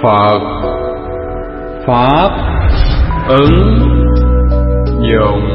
Phật Pháp ứng dụng.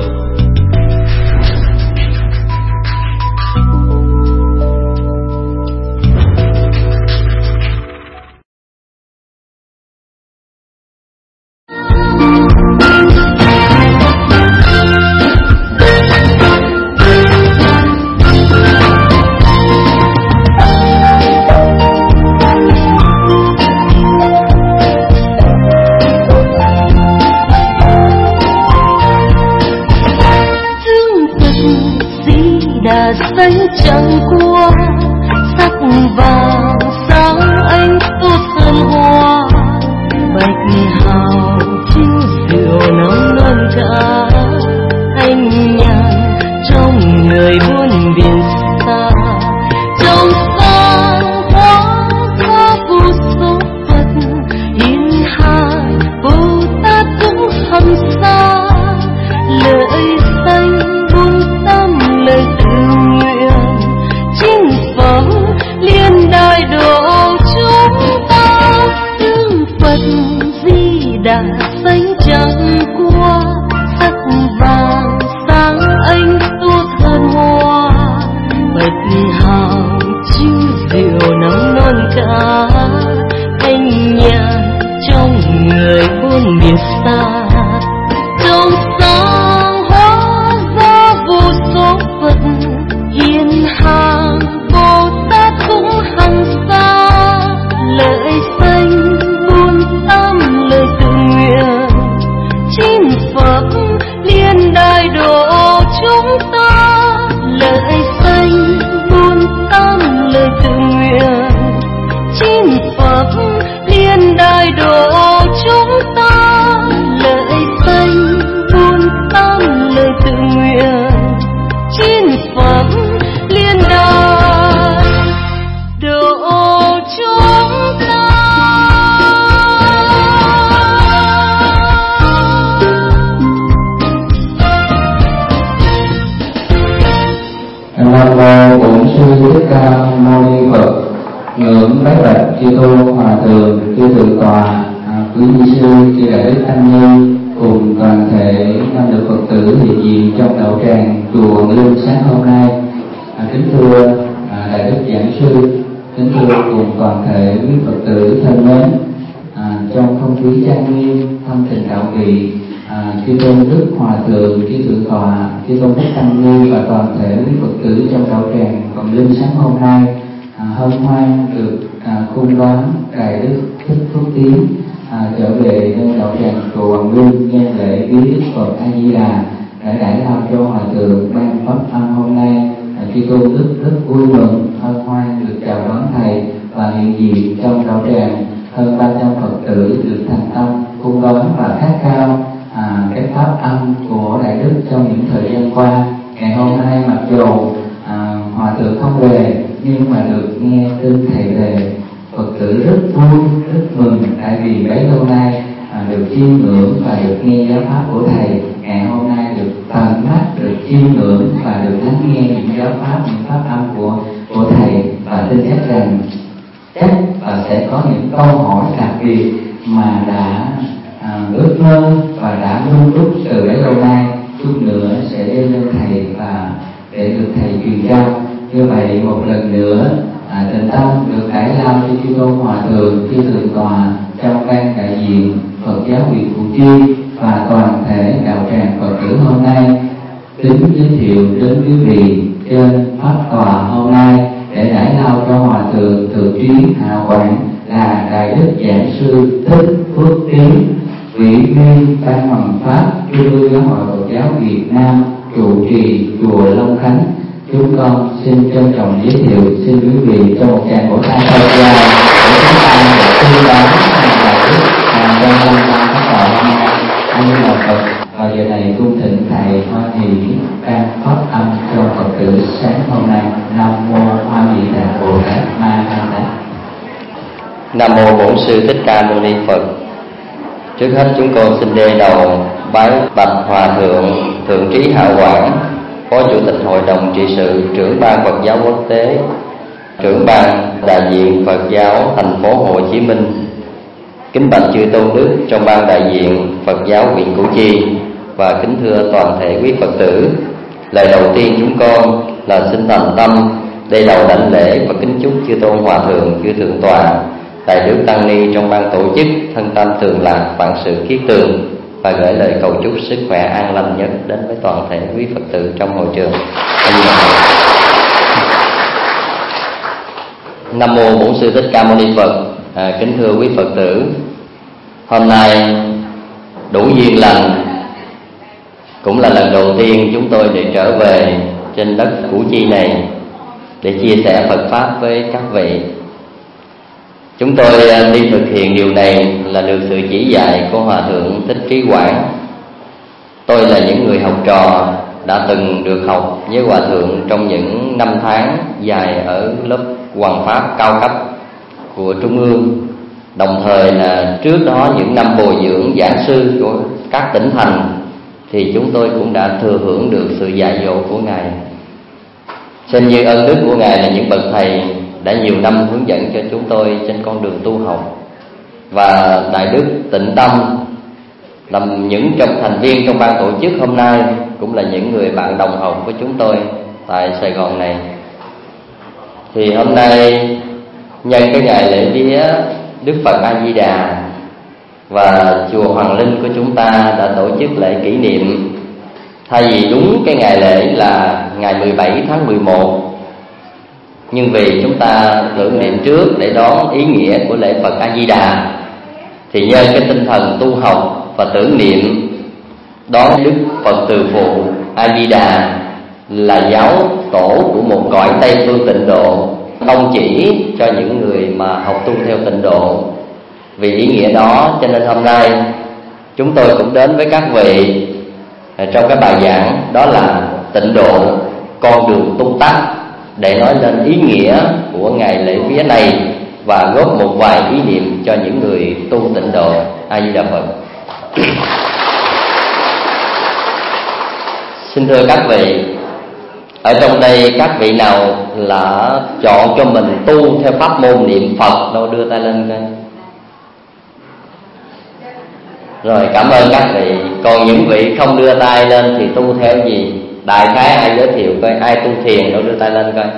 Xanh trắng qua sắc vàng sáng anh tốt hơn hoa, bạch hào chiếu rượu nóng non cả anh nhàn trong người buôn biển xa. Trong sáng hóa ra vô số Phật hiền hàng Bồ Tát cũng hằng xa, lời xanh buông tâm lời liên đài độ chúng ta. Tương Phật Di Đà xanh trắng qua sắc vàng sáng anh tốt hơn hoa, bạch hào chiếu rượu nắng non cả anh nhàn trong người buôn biển xa. Trong sáng hóa ra vô số Phật hiền hàng Bồ Tát cũng hằng xa, lời xanh buôn tâm lời tự nguyện chín Phật liên đài độ chúng ta. Lời xanh buôn tâm lời tự nguyện chín Phật liên đài độ chúng ta. Lời xanh buôn tâm lời tự nguyện chín Phật liên đài độ chúng ta. Nam mô Bổn Sư Thích Ca Mâu Ni Phật. Ngưỡng bái bạch chư tôn hòa thượng, chư thượng tọa, quý ni sư, chư đại đức tăng ni cùng toàn thể nam nữ Phật tử hiện diện trong đạo tràng chùa Hoàng Linh sáng hôm nay. Kính thưa đại đức giảng sư, kính thưa cùng toàn thể quý Phật tử thân mến, trong không khí trang nghiêm thân tình đạo vị, chư tôn đức hòa thượng, chư thượng tọa, chư tôn đức tăng ni và toàn thể quý Phật tử trong đạo tràng Hoàng Linh sáng hôm nay hân hoan được cung đón đại đức Thích Phước Tiến trở về nơi đạo tràng chùa Hoàng Linh nhân lễ viếng Đức Phật A Di Đà để đãi lao cho hòa thượng ban pháp âm hôm nay. Chư tôn đức rất vui mừng hân hoan được chào đón thầy và hiện diện trong đạo tràng hơn 300 Phật tử được thành tâm cung đón và khát khao cái pháp âm của đại đức trong những thời gian qua. Ngày hôm nay mặc dù hòa thượng không về nhưng mà được nghe tin thầy về, Phật tử rất vui rất mừng, tại vì bấy lâu nay được chiêm ngưỡng và được nghe giáo pháp của thầy. Ngày hôm nay được tận mắt được chiêm ngưỡng và được lắng nghe những giáo pháp, những pháp âm của thầy, và tin chắc rằng và sẽ có những câu hỏi đặc biệt mà đã ước mơ và đã luôn đúc từ bấy lâu nay, chút nữa sẽ đưa lên thầy và để được thầy truyền trao. Như vậy một lần nữa tịnh tâm được đãi lao cho chư tôn hòa thượng, chư thượng tọa trong ban đại diện Phật giáo huyện Củ Chi và toàn thể đạo tràng Phật tử hôm nay kính giới thiệu đến quý vị trên pháp tòa hôm nay để đãi lao cho hòa thượng thượng trí Hạ Quảng là đại đức giảng sư Thích Phước Tiến, ủy viên ban hoằng pháp Trung ương Giáo hội Phật giáo Việt Nam, trụ trì chùa Long Khánh. Chúng con xin trân trọng giới thiệu, xin quý vị cho một tràng vỗ tay thật dài để chúng ta được tư vấn và đức trong năm phát đạo hôm nay. Anh là Phật và giờ này cung thỉnh thầy hoan hỷ ban pháp âm cho Phật tử sáng hôm nay. Nam mô A Di Đà Bồ Tát Ma Ha Tát. Nam mô Bổn Sư Thích Ca Mâu Ni Phật. Trước hết chúng con xin đề đầu bái bạch hòa thượng thượng trí Hạ Quảng, Phó Chủ tịch Hội đồng trị sự, trưởng ban Phật giáo quốc tế, trưởng ban đại diện Phật giáo thành phố Hồ Chí Minh, Kính bạch chư tôn đức trong ban đại diện Phật giáo huyện Củ Chi và kính thưa toàn thể quý Phật tử. Lời đầu tiên chúng con là xin thành tâm đầy đầu đảnh lễ và kính chúc chư tôn hòa thượng, chư thượng tọa, đại đức tăng ni trong ban tổ chức thân tâm tường lạc, vạn sự kiết tường, và gửi lời cầu chúc sức khỏe an lành nhất đến với toàn thể quý Phật tử trong hội trường. Nam mô Bổn Sư Thích Ca Mâu Ni Phật. Kính thưa quý Phật tử, hôm nay đủ duyên lành, cũng là lần đầu tiên chúng tôi được trở về trên đất Củ Chi này để chia sẻ Phật Pháp với các vị. Chúng tôi đi thực hiện điều này là được sự chỉ dạy của Hòa Thượng Thích Trí Quảng. Tôi là những người học trò đã từng được học với Hòa Thượng trong những năm tháng dài ở lớp Hoằng Pháp cao cấp của Trung ương. Đồng thời là trước đó những năm bồi dưỡng giảng sư của các tỉnh thành thì chúng tôi cũng đã thừa hưởng được sự dạy dỗ của Ngài. Xin như ơn đức của Ngài là những bậc thầy đã nhiều năm hướng dẫn cho chúng tôi trên con đường tu học. Và Đại đức Tịnh Tâm là những trong thành viên trong ban tổ chức hôm nay, cũng là những người bạn đồng học của chúng tôi tại Sài Gòn này. Thì hôm nay nhân cái ngày lễ vía Đức Phật A Di Đà, và chùa Hoàng Linh của chúng ta đã tổ chức lễ kỷ niệm. Thay vì đúng cái ngày lễ là ngày 17 tháng 11, nhưng vì chúng ta tưởng niệm trước để đón ý nghĩa của lễ Phật A Di Đà, thì nhân cái tinh thần tu học và tưởng niệm đón Đức Phật Từ Phụ A Di Đà là giáo tổ của một cõi Tây phương tịnh độ, tông chỉ cho những người mà học tu theo tịnh độ. Vì ý nghĩa đó cho nên hôm nay chúng tôi cũng đến với các vị trong cái bài giảng đó là tịnh độ, con đường tu tắt, để nói lên ý nghĩa của ngày lễ vía này và góp một vài ý niệm cho những người tu tịnh độ. A Di Đà Phật. Xin thưa các vị, ở trong đây các vị nào là chọn cho mình tu theo pháp môn niệm Phật đâu, đưa tay lên coi. Rồi, cảm ơn các vị. Còn những vị không đưa tay lên thì tu theo gì? Đại khái ai giới thiệu coi, ai tu thiền đâu, đưa tay lên coi.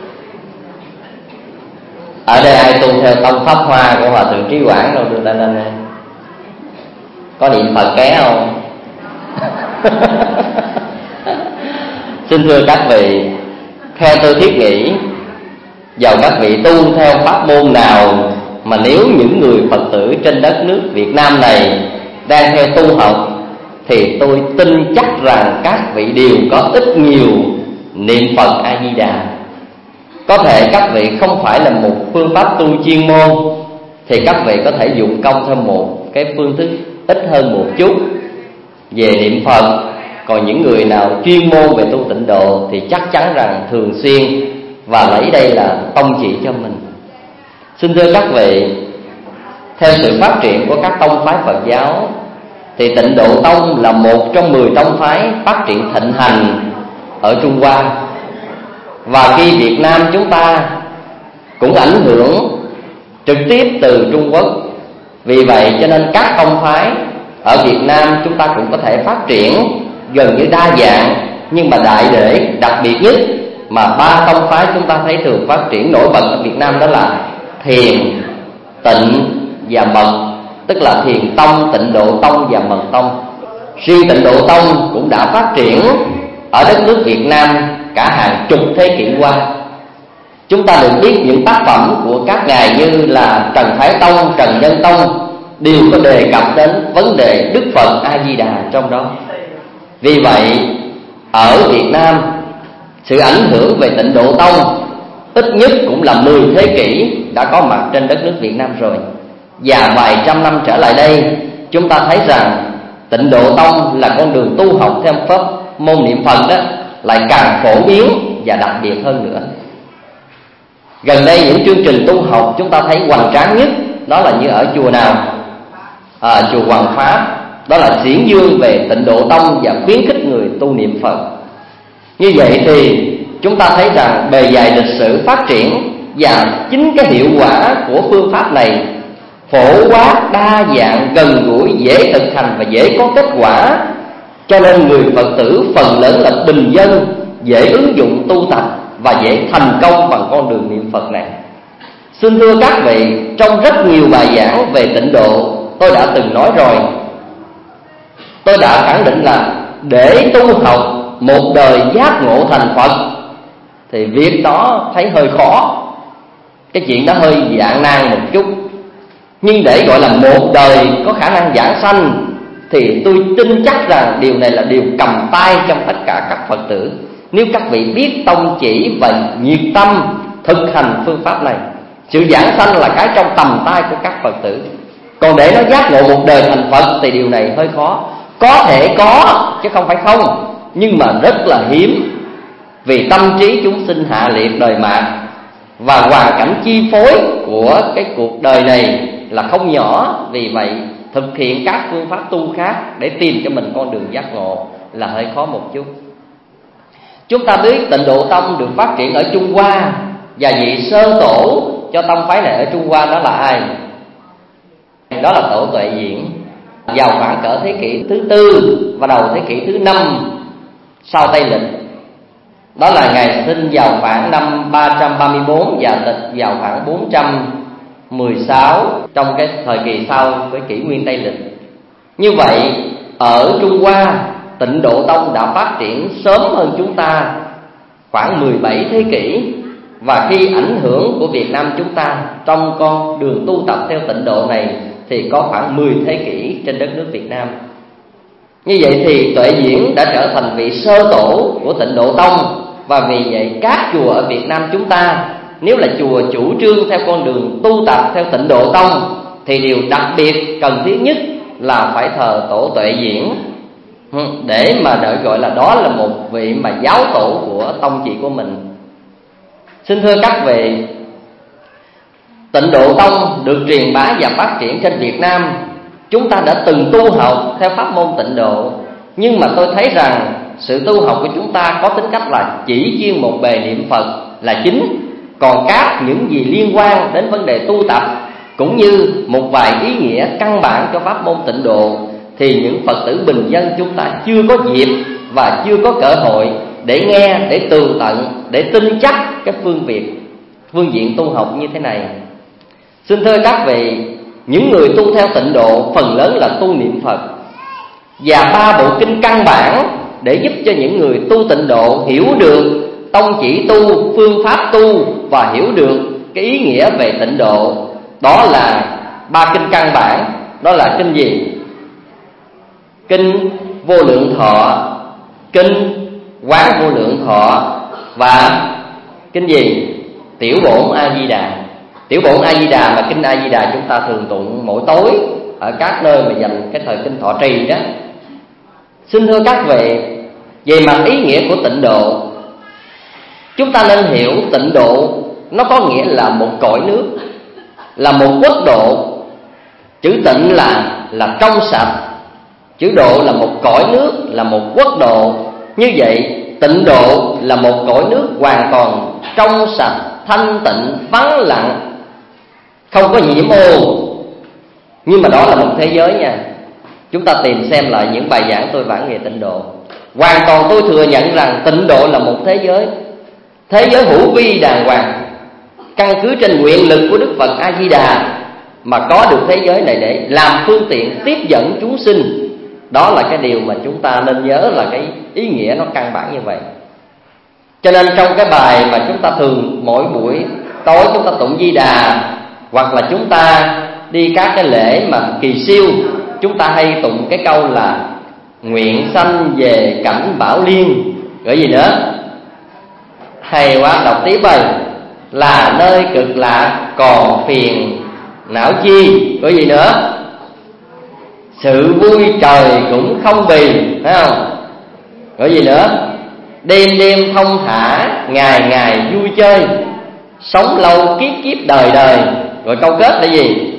Ở đây ai tu theo tông Pháp Hoa của Hòa Thượng Trí Quảng đâu, đưa tay lên đây. Có niệm Phật ké không? Xin thưa các vị, theo tôi thiết nghĩ, dầu các vị tu theo pháp môn nào, mà nếu những người Phật tử trên đất nước Việt Nam này đang theo tu học, thì tôi tin chắc rằng các vị đều có ít nhiều niệm Phật A Di Đà. Có thể các vị không phải là một phương pháp tu chuyên môn, thì các vị có thể dụng công theo một cái phương thức ít hơn một chút về niệm Phật. Còn những người nào chuyên môn về tu tịnh độ thì chắc chắn rằng thường xuyên và lấy đây là tông chỉ cho mình. Xin thưa các vị, theo sự phát triển của các tông phái Phật giáo thì Tịnh Độ Tông là một trong 10 tông phái phát triển thịnh hành ở Trung Hoa. Và khi Việt Nam chúng ta cũng ảnh hưởng trực tiếp từ Trung Quốc. Vì vậy cho nên các tông phái ở Việt Nam chúng ta cũng có thể phát triển gần như đa dạng, nhưng mà đại để đặc biệt nhất mà ba tông phái chúng ta thấy thường phát triển nổi bật ở Việt Nam đó là Thiền, Tịnh và Mật, tức là Thiền Tông, Tịnh Độ Tông và Mật Tông. Riêng Tịnh Độ Tông cũng đã phát triển ở đất nước Việt Nam cả hàng chục thế kỷ qua. Chúng ta được biết những tác phẩm của các ngài như là Trần Thái Tông, Trần Nhân Tông đều có đề cập đến vấn đề Đức Phật A Di Đà trong đó. Vì vậy ở Việt Nam, sự ảnh hưởng về Tịnh Độ Tông ít nhất cũng là 10 thế kỷ đã có mặt trên đất nước Việt Nam rồi. Và vài trăm năm trở lại đây, chúng ta thấy rằng Tịnh Độ Tông là con đường tu học theo pháp môn niệm Phật đó lại càng phổ biến và đặc biệt hơn nữa. Gần đây những chương trình tu học chúng ta thấy hoành tráng nhất đó là như ở chùa nào? Chùa Hoàng Pháp, đó là diễn dương về Tịnh Độ Tông và khuyến khích người tu niệm Phật. Như vậy thì chúng ta thấy rằng bề dày lịch sử phát triển và chính cái hiệu quả của phương pháp này phổ quát, đa dạng, gần gũi, dễ thực hành và dễ có kết quả. Cho nên người Phật tử phần lớn là bình dân, dễ ứng dụng tu tập và dễ thành công bằng con đường niệm Phật này. Xin thưa các vị, trong rất nhiều bài giảng về tịnh độ, tôi đã từng nói rồi. Tôi đã khẳng định là để tu học một đời giác ngộ thành Phật thì việc đó thấy hơi khó, cái chuyện đó hơi gian nan một chút. Nhưng để gọi là một đời có khả năng giảng sanh thì tôi tin chắc rằng điều này là điều cầm tay trong tất cả các Phật tử. Nếu các vị biết tông chỉ và nhiệt tâm thực hành phương pháp này, sự giảng sanh là cái trong tầm tay của các Phật tử. Còn để nó giác ngộ một đời thành Phật thì điều này hơi khó. Có thể có chứ không phải không, nhưng mà rất là hiếm. Vì tâm trí chúng sinh hạ liệt đời mạt và hoàn cảnh chi phối của cái cuộc đời này là không nhỏ. Vì vậy thực hiện các phương pháp tu khác để tìm cho mình con đường giác ngộ là hơi khó một chút. Chúng ta biết Tịnh Độ Tông được phát triển ở Trung Hoa, và vị sơ tổ cho tông phái này ở Trung Hoa đó là ai? Đó là Tổ Tuệ Diễn, vào khoảng cỡ thế kỷ thứ 4 và đầu thế kỷ thứ 5 sau Tây Lịch. Đó là Ngài sinh vào khoảng năm 334 và tịch vào khoảng 416 trong cái thời kỳ sau với kỷ nguyên Tây Lịch. Như vậy ở Trung Hoa, Tịnh Độ Tông đã phát triển sớm hơn chúng ta khoảng 17 thế kỷ. Và khi ảnh hưởng của Việt Nam chúng ta trong con đường tu tập theo tịnh độ này thì có khoảng 10 thế kỷ trên đất nước Việt Nam. Như vậy thì Tuệ Diễn đã trở thành vị sơ tổ của Tịnh Độ Tông. Và vì vậy các chùa ở Việt Nam chúng ta, nếu là chùa chủ trương theo con đường tu tập theo Tịnh Độ Tông, thì điều đặc biệt cần thiết nhất là phải thờ Tổ Tuệ Diễn, để mà đợi gọi là đó là một vị mà giáo tổ của tông chỉ của mình. Xin thưa các vị, Tịnh Độ Tông được truyền bá và phát triển trên Việt Nam. Chúng ta đã từng tu học theo pháp môn tịnh độ, nhưng mà tôi thấy rằng sự tu học của chúng ta có tính cách là chỉ chuyên một bề niệm Phật là chính. Còn các những gì liên quan đến vấn đề tu tập cũng như một vài ý nghĩa căn bản cho pháp môn tịnh độ thì những Phật tử bình dân chúng ta chưa có dịp và chưa có cơ hội để nghe, để tường tận, để tin chắc cái phương diện tu học như thế này. Xin thưa các vị, những người tu theo tịnh độ phần lớn là tu niệm Phật, và 3 bộ kinh căn bản để giúp cho những người tu tịnh độ hiểu được tông chỉ tu, phương pháp tu và hiểu được cái ý nghĩa về tịnh độ. Đó là 3 kinh căn bản. Đó là kinh gì? Kinh Vô Lượng Thọ, kinh Quán Vô Lượng Thọ và kinh gì? Tiểu Bổn A Di Đà. Tiểu Bổn A Di Đà và kinh A Di Đà chúng ta thường tụng mỗi tối ở các nơi mà dành cái thời kinh thọ trì đó. Xin thưa các vị, về mặt ý nghĩa của tịnh độ, chúng ta nên hiểu tịnh độ nó có nghĩa là một cõi nước, là một quốc độ. Chữ tịnh là trong sạch, chữ độ là một cõi nước, là một quốc độ. Như vậy tịnh độ là một cõi nước hoàn toàn trong sạch, thanh tịnh, vắng lặng, không có nhiễm ô. Nhưng mà đó là một thế giới nha. Chúng ta tìm xem lại những bài giảng tôi giảng về tịnh độ. Hoàn toàn tôi thừa nhận rằng tịnh độ là một thế giới hữu vi đàng hoàng, căn cứ trên nguyện lực của Đức Phật A Di Đà mà có được thế giới này để làm phương tiện tiếp dẫn chúng sinh. Đó là cái điều mà chúng ta nên nhớ, là cái ý nghĩa nó căn bản như vậy. Cho nên trong cái bài mà chúng ta thường mỗi buổi tối chúng ta tụng Di Đà, hoặc là chúng ta đi các cái lễ mà kỳ siêu, chúng ta hay tụng cái câu là nguyện sanh về cảnh Bảo Liên. Gọi gì nữa? Hay quá, đọc tiếp ơi. Là nơi cực lạc còn phiền não chi. Gọi gì nữa? Sự vui trời cũng không bì. Thấy không? Gọi gì nữa? Đêm đêm thông thả, ngày ngày vui chơi, sống lâu kiếp kiếp đời đời. Rồi câu kết là gì?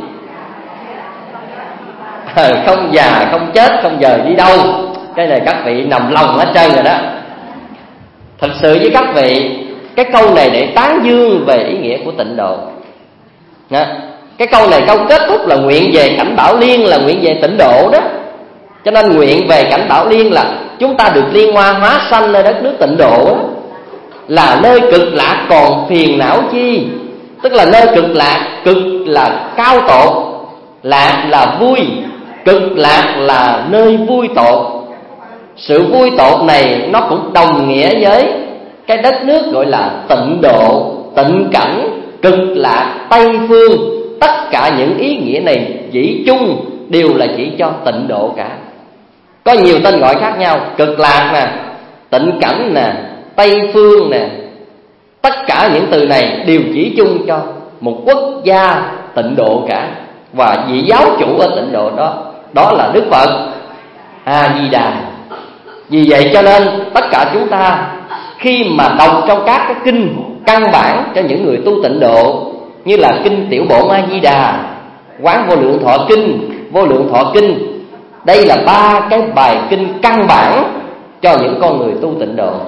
Không già không chết không dời đi đâu. Cái này các vị nằm lòng hết trơn rồi đó. Thật sự với các vị, cái câu này để tán dương về ý nghĩa của tịnh độ. Cái câu này câu kết thúc là nguyện về cảnh Bảo Liên, là nguyện về tịnh độ đó. Cho nên nguyện về cảnh Bảo Liên là chúng ta được liên hoa hóa sanh nơi đất nước tịnh độ đó, là nơi cực lạc còn phiền não chi. Tức là nơi cực lạc, cực là cao tột, lạc là vui, cực lạc là nơi vui tột. Sự vui tột này nó cũng đồng nghĩa với cái đất nước gọi là tịnh độ, tịnh cảnh, cực lạc, Tây phương. Tất cả những ý nghĩa này chỉ chung đều là chỉ cho tịnh độ cả. Có nhiều tên gọi khác nhau, cực lạc nè, tịnh cảnh nè, Tây phương nè. Tất cả những từ này đều chỉ chung cho một quốc gia tịnh độ cả. Và vị giáo chủ ở tịnh độ đó, đó là Đức Phật A Di Đà. Vì vậy cho nên tất cả chúng ta khi mà đọc trong các cái kinh căn bản cho những người tu tịnh độ, như là kinh Tiểu Bổn A Di Đà, Quán Vô Lượng Thọ Kinh, Vô Lượng Thọ Kinh, đây là 3 cái bài kinh căn bản cho những con người tu tịnh độ.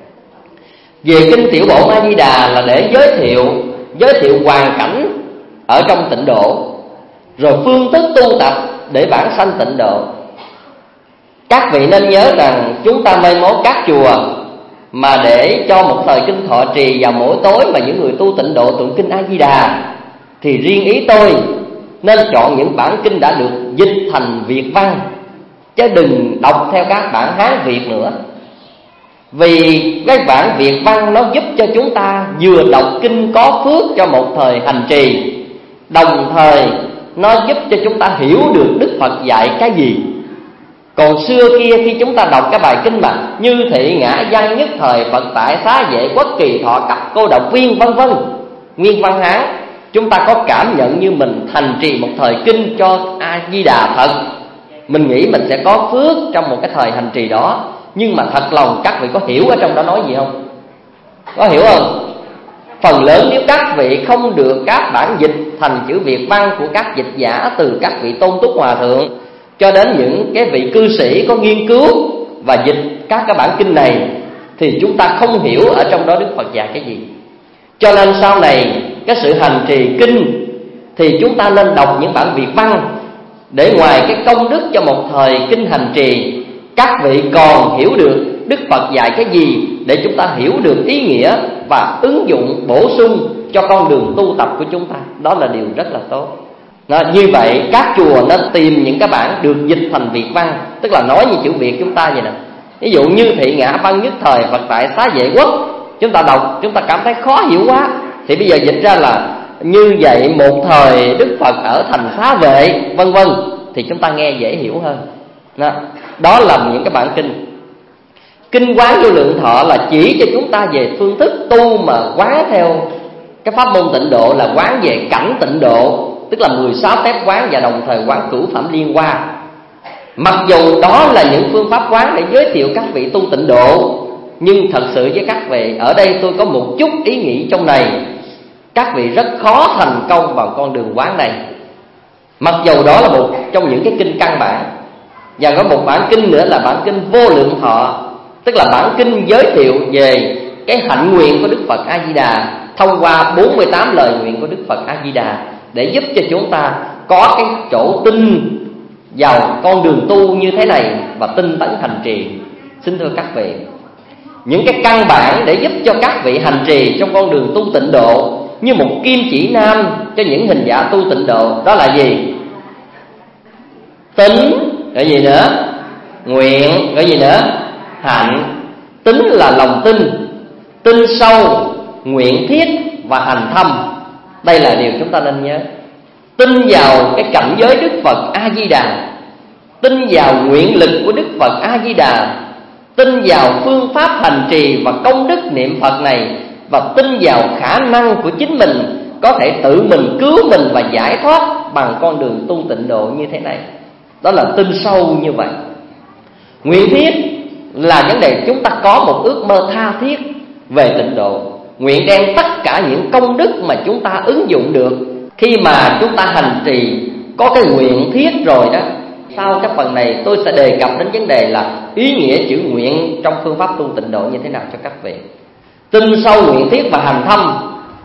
Về kinh Tiểu Bổn A Di Đà là để giới thiệu hoàn cảnh ở trong tịnh độ, rồi phương thức tu tập để vãng sanh tịnh độ. Các vị nên nhớ rằng chúng ta mai mốt các chùa mà để cho một thời kinh thọ trì vào mỗi tối mà những người tu tịnh độ tụng kinh A Di Đà, thì riêng ý tôi nên chọn những bản kinh đã được dịch thành Việt văn, chứ đừng đọc theo các bản Hán Việt nữa. Vì cái bản Việt văn nó giúp cho chúng ta vừa đọc kinh có phước cho một thời hành trì, đồng thời nó giúp cho chúng ta hiểu được Đức Phật dạy cái gì. Còn xưa kia khi chúng ta đọc cái bài kinh mà như thị ngã văn nhất thời Phật tại xá vệ quốc kỳ thọ cặp cô độc viên vân vân, nguyên văn Hán, chúng ta có cảm nhận như mình thành trì một thời kinh cho A Di Đà thật. Mình nghĩ mình sẽ có phước trong một cái thời hành trì đó. Nhưng mà thật lòng các vị có hiểu ở trong đó nói gì không? Có hiểu không? Phần lớn nếu các vị không được các bản dịch thành chữ Việt văn của các dịch giả, từ các vị Tôn Túc Hòa Thượng cho đến những cái vị cư sĩ có nghiên cứu và dịch các cái bản kinh này, thì chúng ta không hiểu ở trong đó Đức Phật dạy cái gì. Cho nên sau này cái sự hành trì kinh thì chúng ta nên đọc những bản Việt văn, để ngoài cái công đức cho một thời kinh hành trì, các vị còn hiểu được Đức Phật dạy cái gì, để chúng ta hiểu được ý nghĩa và ứng dụng bổ sung cho con đường tu tập của chúng ta. Đó là điều rất là tốt. Như vậy các chùa nên tìm những cái bản được dịch thành Việt văn, tức là nói như chữ Việt chúng ta vậy nè. Ví dụ như thị ngã văn nhất thời Phật tại xá vệ quốc, chúng ta đọc chúng ta cảm thấy khó hiểu quá, thì bây giờ dịch ra là như vậy một thời Đức Phật ở thành xá vệ vân vân, thì chúng ta nghe dễ hiểu hơn. Đó là những cái bản kinh. Kinh Quán Vô Lượng Thọ là chỉ cho chúng ta về phương thức tu mà quán theo cái pháp môn tịnh độ, là quán về cảnh tịnh độ, tức là 16 phép quán và đồng thời quán cửu phẩm liên hoa. Mặc dù đó là những phương pháp quán để giới thiệu các vị tu tịnh độ, nhưng thật sự với các vị ở đây tôi có một chút ý nghĩ trong này. Các vị rất khó thành công vào con đường quán này, mặc dù đó là một trong những cái kinh căn bản. Và có một bản kinh nữa là bản kinh Vô Lượng Thọ, tức là bản kinh giới thiệu về cái hạnh nguyện của Đức Phật A Di Đà thông qua 48 lời nguyện của Đức Phật A Di Đà, để giúp cho chúng ta có cái chỗ tin vào con đường tu như thế này và tinh tấn hành trì. Xin thưa các vị, những cái căn bản để giúp cho các vị hành trì trong con đường tu tịnh độ như một kim chỉ nam cho những hành giả tu tịnh độ, đó là gì? Tính, cái gì nữa? Nguyện, cái gì nữa? Hạnh. Tính là lòng tin, tin sâu, nguyện thiết và hành thâm. Đây là điều chúng ta nên nhớ. Tin vào cái cảnh giới Đức Phật A Di Đà, tin vào nguyện lực của Đức Phật A Di Đà, tin vào phương pháp hành trì và công đức niệm Phật này, và tin vào khả năng của chính mình có thể tự mình cứu mình và giải thoát bằng con đường tu tịnh độ như thế này. Đó là tin sâu như vậy. Nguyện thiết là vấn đề chúng ta có một ước mơ tha thiết về tịnh độ, nguyện đem tất cả những công đức mà chúng ta ứng dụng được khi mà chúng ta hành trì có cái nguyện thiết rồi đó. Sau các phần này tôi sẽ đề cập đến vấn đề là ý nghĩa chữ nguyện trong phương pháp tu tịnh độ như thế nào cho các vị. Tin sâu, nguyện thiết và hành thâm.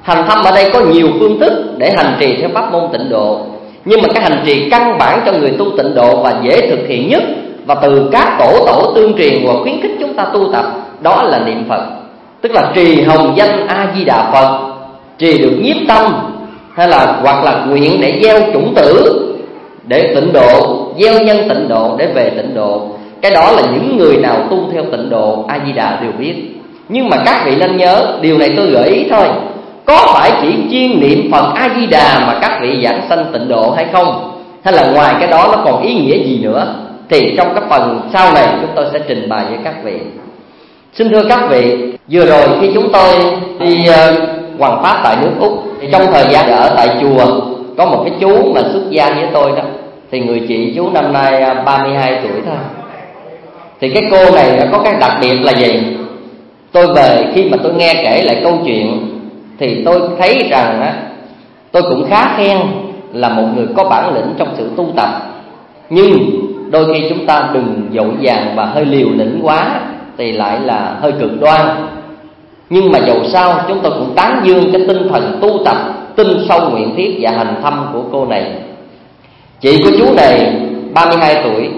Hành thâm ở đây có nhiều phương thức để hành trì theo pháp môn tịnh độ, nhưng mà cái hành trì căn bản cho người tu tịnh độ và dễ thực hiện nhất, và từ các tổ tương truyền và khuyến khích chúng ta tu tập, đó là niệm Phật. Tức là trì hồng danh A Di Đà Phật, trì được nhiếp tâm, hay là hoặc là nguyện để gieo chủng tử để tịnh độ, gieo nhân tịnh độ để về tịnh độ. Cái đó là những người nào tu theo tịnh độ A Di Đà đều biết. Nhưng mà các vị nên nhớ, điều này tôi gợi ý thôi, có phải chỉ chuyên niệm Phật A Di Đà mà các vị giảng sanh tịnh độ hay không, hay là ngoài cái đó nó còn ý nghĩa gì nữa, thì trong cái phần sau này chúng tôi sẽ trình bày với các vị. Xin thưa các vị, vừa rồi khi chúng tôi đi hoằng pháp tại nước Úc, thì trong thời gian ở tại chùa có một cái chú mà xuất gia với tôi đó, thì người chị chú năm nay 32 tuổi thôi. Thì cái cô này nó có cái đặc biệt là gì? Tôi về khi mà tôi nghe kể lại câu chuyện thì tôi thấy rằng á, tôi cũng khá khen là một người có bản lĩnh trong sự tu tập. Nhưng đôi khi chúng ta đừng vội vàng và hơi liều lĩnh quá thì lại là hơi cực đoan. Nhưng mà dầu sao chúng tôi cũng tán dương cái tinh thần tu tập tinh sâu nguyện thiết và hành thâm của cô này. Chị của chú này 32 tuổi,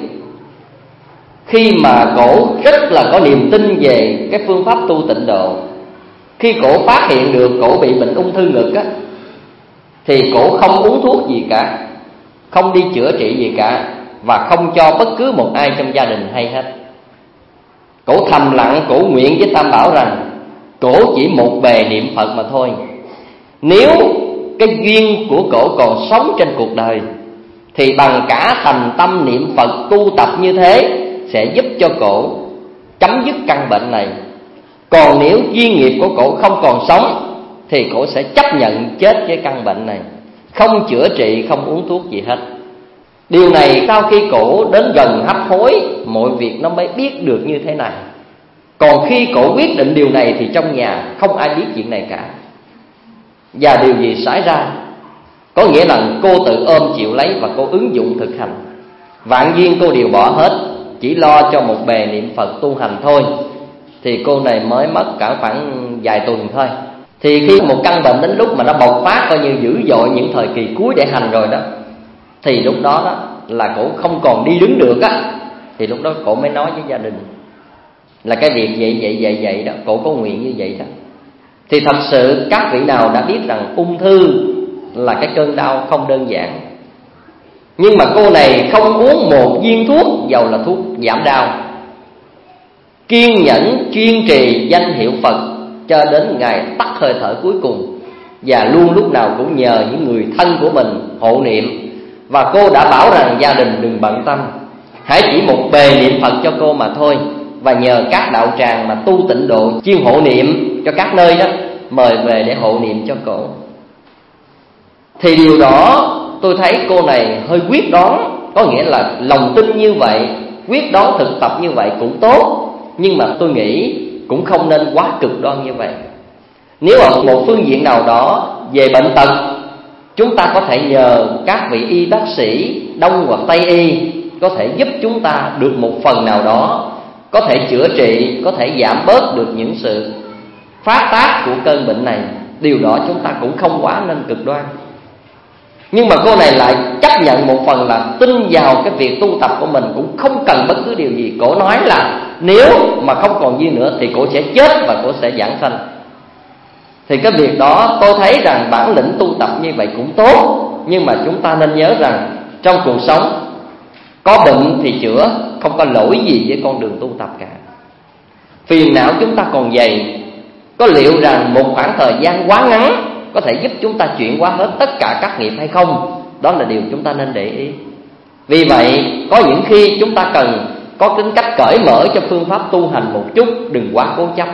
khi mà cổ rất là có niềm tin về cái phương pháp tu tịnh độ, khi cổ phát hiện được cổ bị bệnh ung thư ngực á, thì cổ không uống thuốc gì cả, không đi chữa trị gì cả, và không cho bất cứ một ai trong gia đình hay hết. Cổ thầm lặng, cổ nguyện với Tam Bảo rằng cổ chỉ một bề niệm Phật mà thôi. Nếu cái duyên của cổ còn sống trên cuộc đời thì bằng cả thành tâm niệm Phật tu tập như thế sẽ giúp cho cổ chấm dứt căn bệnh này. Còn nếu duyên nghiệp của cổ không còn sống thì cổ sẽ chấp nhận chết với căn bệnh này, không chữa trị, không uống thuốc gì hết. Điều này sau khi cổ đến gần hấp hối, mọi việc nó mới biết được như thế này. Còn khi cổ quyết định điều này thì trong nhà không ai biết chuyện này cả. Và điều gì xảy ra? Có nghĩa là cô tự ôm chịu lấy và cô ứng dụng thực hành. Vạn duyên cô đều bỏ hết, chỉ lo cho một bề niệm Phật tu hành thôi. Thì cô này mới mất cả khoảng vài tuần thôi. Thì khi một căn bệnh đến lúc mà nó bộc phát coi như dữ dội những thời kỳ cuối để hành rồi đó, thì lúc đó, đó là cổ không còn đi đứng được á. Thì lúc đó cổ mới nói với gia đình là cái việc vậy đó, cổ có nguyện như vậy đó. Thì thật sự các vị nào đã biết rằng ung thư là cái cơn đau không đơn giản. Nhưng mà cô này không uống một viên thuốc, dầu là thuốc giảm đau, kiên nhẫn chuyên trì danh hiệu Phật cho đến ngày tắt hơi thở cuối cùng. Và luôn lúc nào cũng nhờ những người thân của mình hộ niệm. Và cô đã bảo rằng gia đình đừng bận tâm, hãy chỉ một bề niệm Phật cho cô mà thôi. Và nhờ các đạo tràng mà tu tịnh độ chuyên hộ niệm cho các nơi đó mời về để hộ niệm cho cổ. Thì điều đó tôi thấy cô này hơi quyết đoán. Có nghĩa là lòng tin như vậy, quyết đoán thực tập như vậy cũng tốt, nhưng mà tôi nghĩ cũng không nên quá cực đoan như vậy. Nếu ở một phương diện nào đó về bệnh tật, chúng ta có thể nhờ các vị y bác sĩ Đông hoặc Tây y có thể giúp chúng ta được một phần nào đó, có thể chữa trị, có thể giảm bớt được những sự phát tác của cơn bệnh này. Điều đó chúng ta cũng không quá nên cực đoan. Nhưng mà cô này lại chấp nhận một phần là tin vào cái việc tu tập của mình, cũng không cần bất cứ điều gì. Cổ nói là nếu mà không còn duyên nữa thì cổ sẽ chết và cổ sẽ giảng sanh. Thì cái việc đó tôi thấy rằng bản lĩnh tu tập như vậy cũng tốt. Nhưng mà chúng ta nên nhớ rằng trong cuộc sống có bệnh thì chữa, không có lỗi gì với con đường tu tập cả. Phiền não chúng ta còn dày, có liệu rằng một khoảng thời gian quá ngắn có thể giúp chúng ta chuyển hóa hết tất cả các nghiệp hay không? Đó là điều chúng ta nên để ý. Vì vậy có những khi chúng ta cần có tính cách cởi mở cho phương pháp tu hành một chút, đừng quá cố chấp.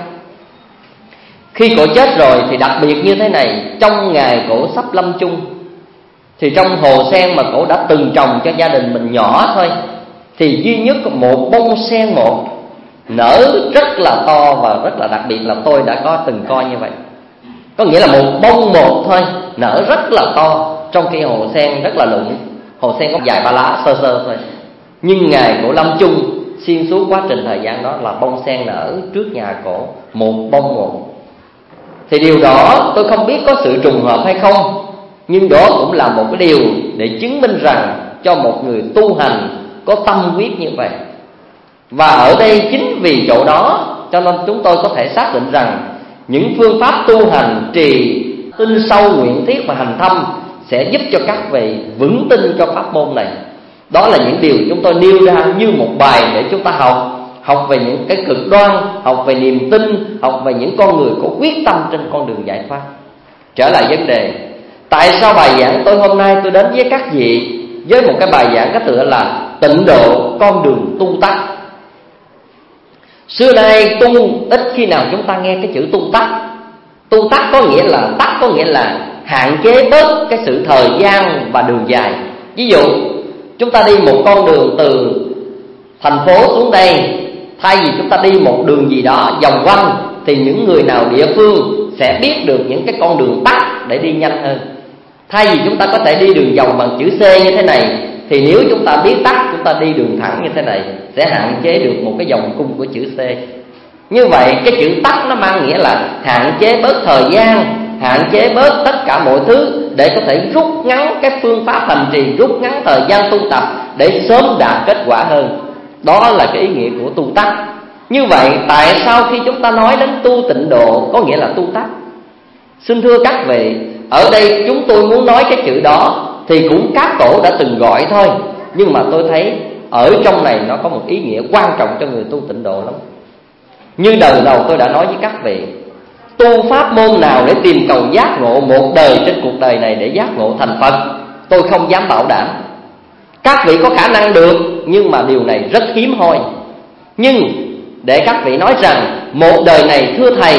Khi cổ chết rồi thì đặc biệt như thế này. Trong ngày cổ sắp lâm chung thì trong hồ sen mà cổ đã từng trồng cho gia đình mình nhỏ thôi, thì duy nhất có một bông sen một nở rất là to, và rất là đặc biệt là tôi đã có từng coi như vậy. Có nghĩa là một bông một thôi nở rất là to, trong khi hồ sen rất là lụng. Hồ sen có vài ba lá sơ sơ thôi. Nhưng ngày cổ lâm chung, xuyên suốt quá trình thời gian đó là bông sen nở trước nhà cổ một bông một. Thì điều đó tôi không biết có sự trùng hợp hay không, nhưng đó cũng là một cái điều để chứng minh rằng cho một người tu hành có tâm quyết như vậy. Và ở đây chính vì chỗ đó cho nên chúng tôi có thể xác định rằng những phương pháp tu hành trì tin sâu, nguyện thiết và hành thâm sẽ giúp cho các vị vững tin cho pháp môn này. Đó là những điều chúng tôi nêu ra như một bài để chúng ta học về những cái cực đoan, học về niềm tin, học về những con người có quyết tâm trên con đường giải thoát. Trở lại vấn đề, tại sao bài giảng tôi hôm nay tôi đến với các vị với một cái bài giảng có tựa là Tịnh độ con đường tu tắc. Xưa nay tu ít khi nào chúng ta nghe cái chữ tu tắc. Tu tắc có nghĩa là hạn chế bớt cái sự thời gian và đường dài. Ví dụ chúng ta đi một con đường từ thành phố xuống đây, thay vì chúng ta đi một đường gì đó vòng quanh, thì những người nào địa phương sẽ biết được những cái con đường tắt để đi nhanh hơn. Thay vì chúng ta có thể đi đường vòng bằng chữ C như thế này, thì nếu chúng ta biết tắt, chúng ta đi đường thẳng như thế này sẽ hạn chế được một cái vòng cung của chữ C. Như vậy cái chữ tắt nó mang nghĩa là hạn chế bớt thời gian, hạn chế bớt tất cả mọi thứ để có thể rút ngắn cái phương pháp hành trì, rút ngắn thời gian tu tập để sớm đạt kết quả hơn. Đó là cái ý nghĩa của tu tắc. Như vậy tại sao khi chúng ta nói đến tu tịnh độ có nghĩa là tu tắc? Xin thưa các vị, ở đây chúng tôi muốn nói cái chữ đó thì cũng các tổ đã từng gọi thôi, nhưng mà tôi thấy ở trong này nó có một ý nghĩa quan trọng cho người tu tịnh độ lắm. Như đời đầu tôi đã nói với các vị, tu pháp môn nào để tìm cầu giác ngộ một đời trên cuộc đời này để giác ngộ thành Phật, tôi không dám bảo đảm. Các vị có khả năng được, nhưng mà điều này rất hiếm hoi. Nhưng để các vị nói rằng một đời này thưa thầy,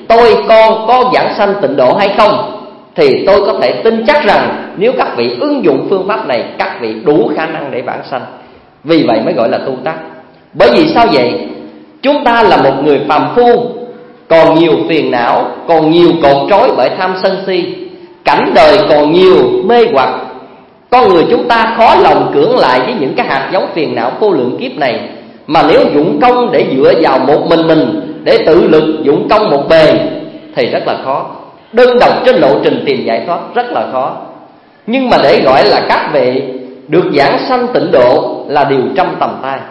con có giảng sanh tịnh độ hay không, thì tôi có thể tin chắc rằng nếu các vị ứng dụng phương pháp này, các vị đủ khả năng để vãng sanh. Vì vậy mới gọi là tu tắc. Bởi vì sao vậy? Chúng ta là một người phàm phu, còn nhiều phiền não, còn nhiều cột trói bởi tham sân si, cảnh đời còn nhiều mê hoặc. Con người chúng ta khó lòng cưỡng lại với những cái hạt giống phiền não vô lượng kiếp này. Mà nếu dụng công để dựa vào một mình để tự lực dụng công một bề thì rất là khó. Đơn độc trên lộ trình tìm giải thoát rất là khó. Nhưng mà để gọi là các vị được giảng sanh tịnh độ là điều trong tầm tay.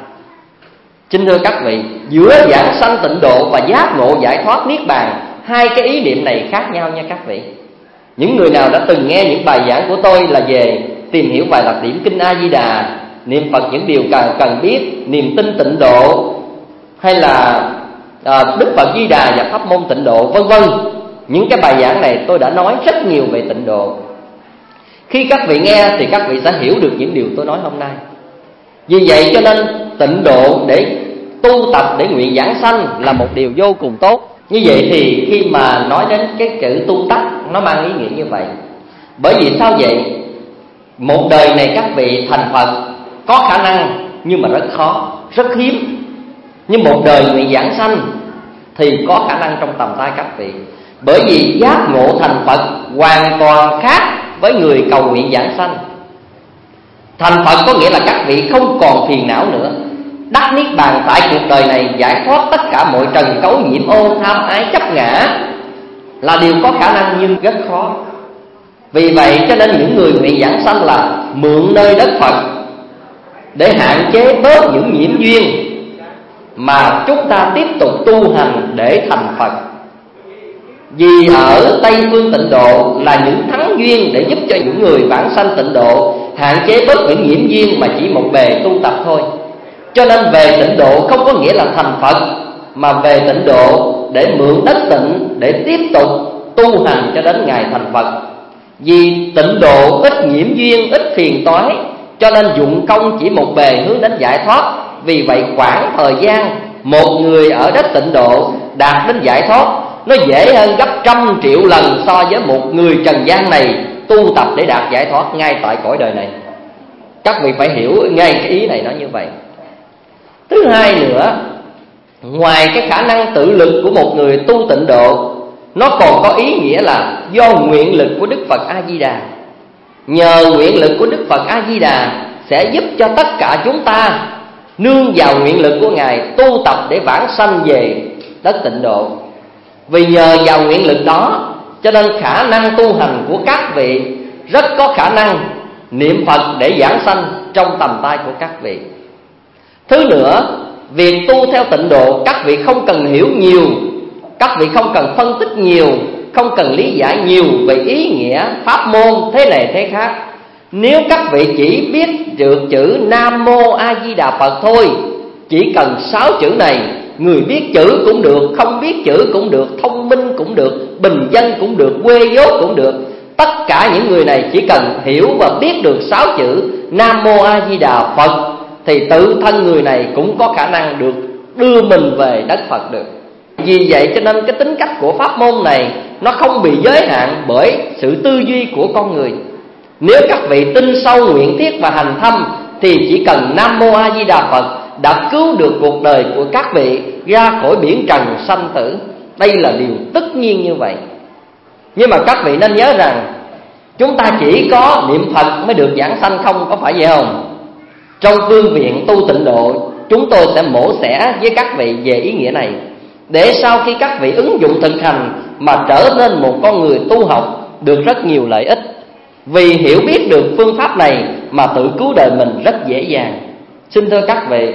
Xin thưa các vị, giữa giảng sanh tịnh độ và giác ngộ giải thoát niết bàn, hai cái ý niệm này khác nhau nha các vị. Những người nào đã từng nghe những bài giảng của tôi là về tìm hiểu vài đặc điểm kinh A Di Đà, niệm Phật những điều cần biết, niềm tin tịnh độ, hay là Đức Phật Di Đà và pháp môn tịnh độ vân vân. Những cái bài giảng này tôi đã nói rất nhiều về tịnh độ. Khi các vị nghe thì các vị sẽ hiểu được những điều tôi nói hôm nay. Vì vậy cho nên tịnh độ để tu tập để nguyện giảng sanh là một điều vô cùng tốt. Như vậy thì khi mà nói đến cái chữ tu tắc, nó mang ý nghĩa như vậy. Bởi vì sao vậy? Một đời này các vị thành Phật có khả năng, nhưng mà rất khó, rất hiếm. Nhưng một đời nguyện giảng sanh thì có khả năng trong tầm tay các vị. Bởi vì giác ngộ thành Phật hoàn toàn khác với người cầu nguyện giảng sanh. Thành Phật có nghĩa là các vị không còn phiền não nữa, đắc niết bàn tại cuộc đời này, giải thoát tất cả mọi trần cấu nhiễm ô, tham ái chấp ngã là điều có khả năng nhưng rất khó. Vì vậy cho nên những người nguyện giảng sanh là mượn nơi đất Phật để hạn chế bớt những nhiễm duyên mà chúng ta tiếp tục tu hành để thành Phật. Vì ở Tây phương tịnh độ là những thắng duyên để giúp cho những người vãng sanh tịnh độ hạn chế bớt những nhiễm duyên mà chỉ một bề tu tập thôi. Cho nên về tịnh độ không có nghĩa là thành Phật, mà về tịnh độ để mượn đất tịnh để tiếp tục tu hành cho đến ngày thành Phật. Vì tịnh độ ít nhiễm duyên, ít phiền toái, cho nên dụng công chỉ một bề hướng đến giải thoát. Vì vậy khoảng thời gian một người ở đất tịnh độ đạt đến giải thoát nó dễ hơn gấp 100 triệu lần so với một người trần gian này tu tập để đạt giải thoát ngay tại cõi đời này. Các vị phải hiểu ngay cái ý này nó như vậy. Thứ hai nữa, ngoài cái khả năng tự lực của một người tu tịnh độ, nó còn có ý nghĩa là do nguyện lực của Đức Phật A Di Đà. Nhờ nguyện lực của Đức Phật A Di Đà sẽ giúp cho tất cả chúng ta nương vào nguyện lực của Ngài tu tập để vãng sanh về đất tịnh độ. Vì nhờ vào nguyện lực đó cho nên khả năng tu hành của các vị rất có khả năng niệm Phật để giảng sanh trong tầm tay của các vị. Thứ nữa, việc tu theo tịnh độ các vị không cần hiểu nhiều, các vị không cần phân tích nhiều, không cần lý giải nhiều về ý nghĩa pháp môn thế này thế khác. Nếu các vị chỉ biết được chữ Nam Mô A Di Đà Phật thôi, chỉ cần 6 chữ này, người biết chữ cũng được, không biết chữ cũng được, thông minh cũng được, bình dân cũng được, quê dốt cũng được. Tất cả những người này chỉ cần hiểu và biết được 6 chữ Nam Mô A Di Đà Phật thì tự thân người này cũng có khả năng được đưa mình về đất Phật được. Vì vậy cho nên cái tính cách của pháp môn này nó không bị giới hạn bởi sự tư duy của con người. Nếu các vị tin sâu nguyện thiết và hành thâm thì chỉ cần Nam Mô A Di Đà Phật đã cứu được cuộc đời của các vị ra khỏi biển trần sanh tử. Đây là điều tất nhiên như vậy. Nhưng mà các vị nên nhớ rằng chúng ta chỉ có niệm Phật mới được giảng sanh không, có phải vậy không? Trong phương viện tu tịnh độ, chúng tôi sẽ mổ xẻ với các vị về ý nghĩa này, để sau khi các vị ứng dụng thực hành mà trở nên một con người tu học được rất nhiều lợi ích. Vì hiểu biết được phương pháp này mà tự cứu đời mình rất dễ dàng. Xin thưa các vị,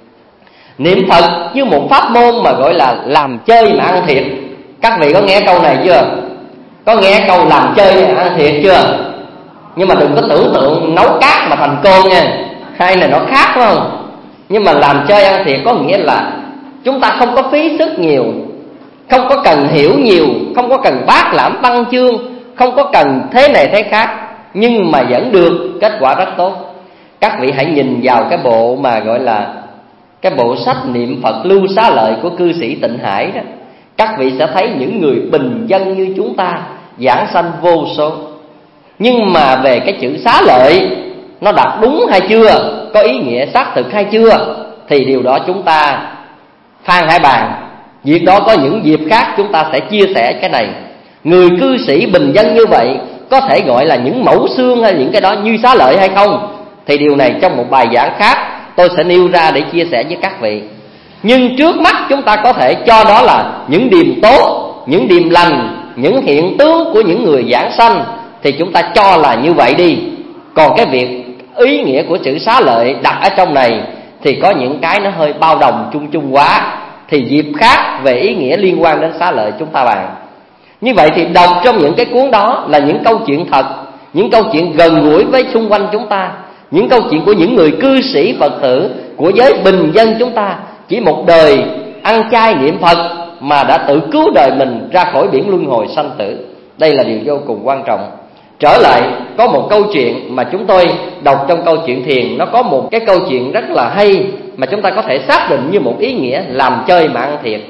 niệm Phật như một pháp môn mà gọi là làm chơi mà ăn thiệt. Các vị có nghe câu này chưa? Có nghe câu làm chơi mà ăn thiệt chưa? Nhưng mà đừng có tưởng tượng nấu cát mà thành cơm nha. Hai này nó khác phải không? Nhưng mà làm chơi ăn thiệt có nghĩa là chúng ta không có phí sức nhiều, không có cần hiểu nhiều, không có cần bác lãm văn chương, không có cần thế này thế khác, nhưng mà vẫn được kết quả rất tốt. Các vị hãy nhìn vào cái bộ mà gọi là cái bộ sách niệm Phật Lưu Xá Lợi của cư sĩ Tịnh Hải đó. Các vị sẽ thấy những người bình dân như chúng ta giảng sanh vô số. Nhưng mà về cái chữ xá lợi nó đặt đúng hay chưa, có ý nghĩa xác thực hay chưa, thì điều đó chúng ta phan hải bàn. Việc đó có những dịp khác chúng ta sẽ chia sẻ cái này. Người cư sĩ bình dân như vậy có thể gọi là những mẫu xương hay những cái đó như xá lợi hay không, thì điều này trong một bài giảng khác tôi sẽ nêu ra để chia sẻ với các vị. Nhưng trước mắt chúng ta có thể cho đó là những điềm tốt, những điềm lành, những hiện tướng của những người giảng sanh, thì chúng ta cho là như vậy đi. Còn cái việc ý nghĩa của chữ xá lợi đặt ở trong này thì có những cái nó hơi bao đồng chung chung quá, thì dịp khác về ý nghĩa liên quan đến xá lợi chúng ta bàn. Như vậy thì đọc trong những cái cuốn đó là những câu chuyện thật, những câu chuyện gần gũi với xung quanh chúng ta, những câu chuyện của những người cư sĩ Phật tử, của giới bình dân chúng ta, chỉ một đời ăn chay niệm Phật mà đã tự cứu đời mình ra khỏi biển luân hồi sanh tử. Đây là điều vô cùng quan trọng. Trở lại, có một câu chuyện mà chúng tôi đọc trong câu chuyện thiền, nó có một cái câu chuyện rất là hay mà chúng ta có thể xác định như một ý nghĩa làm chơi mà ăn thiệt.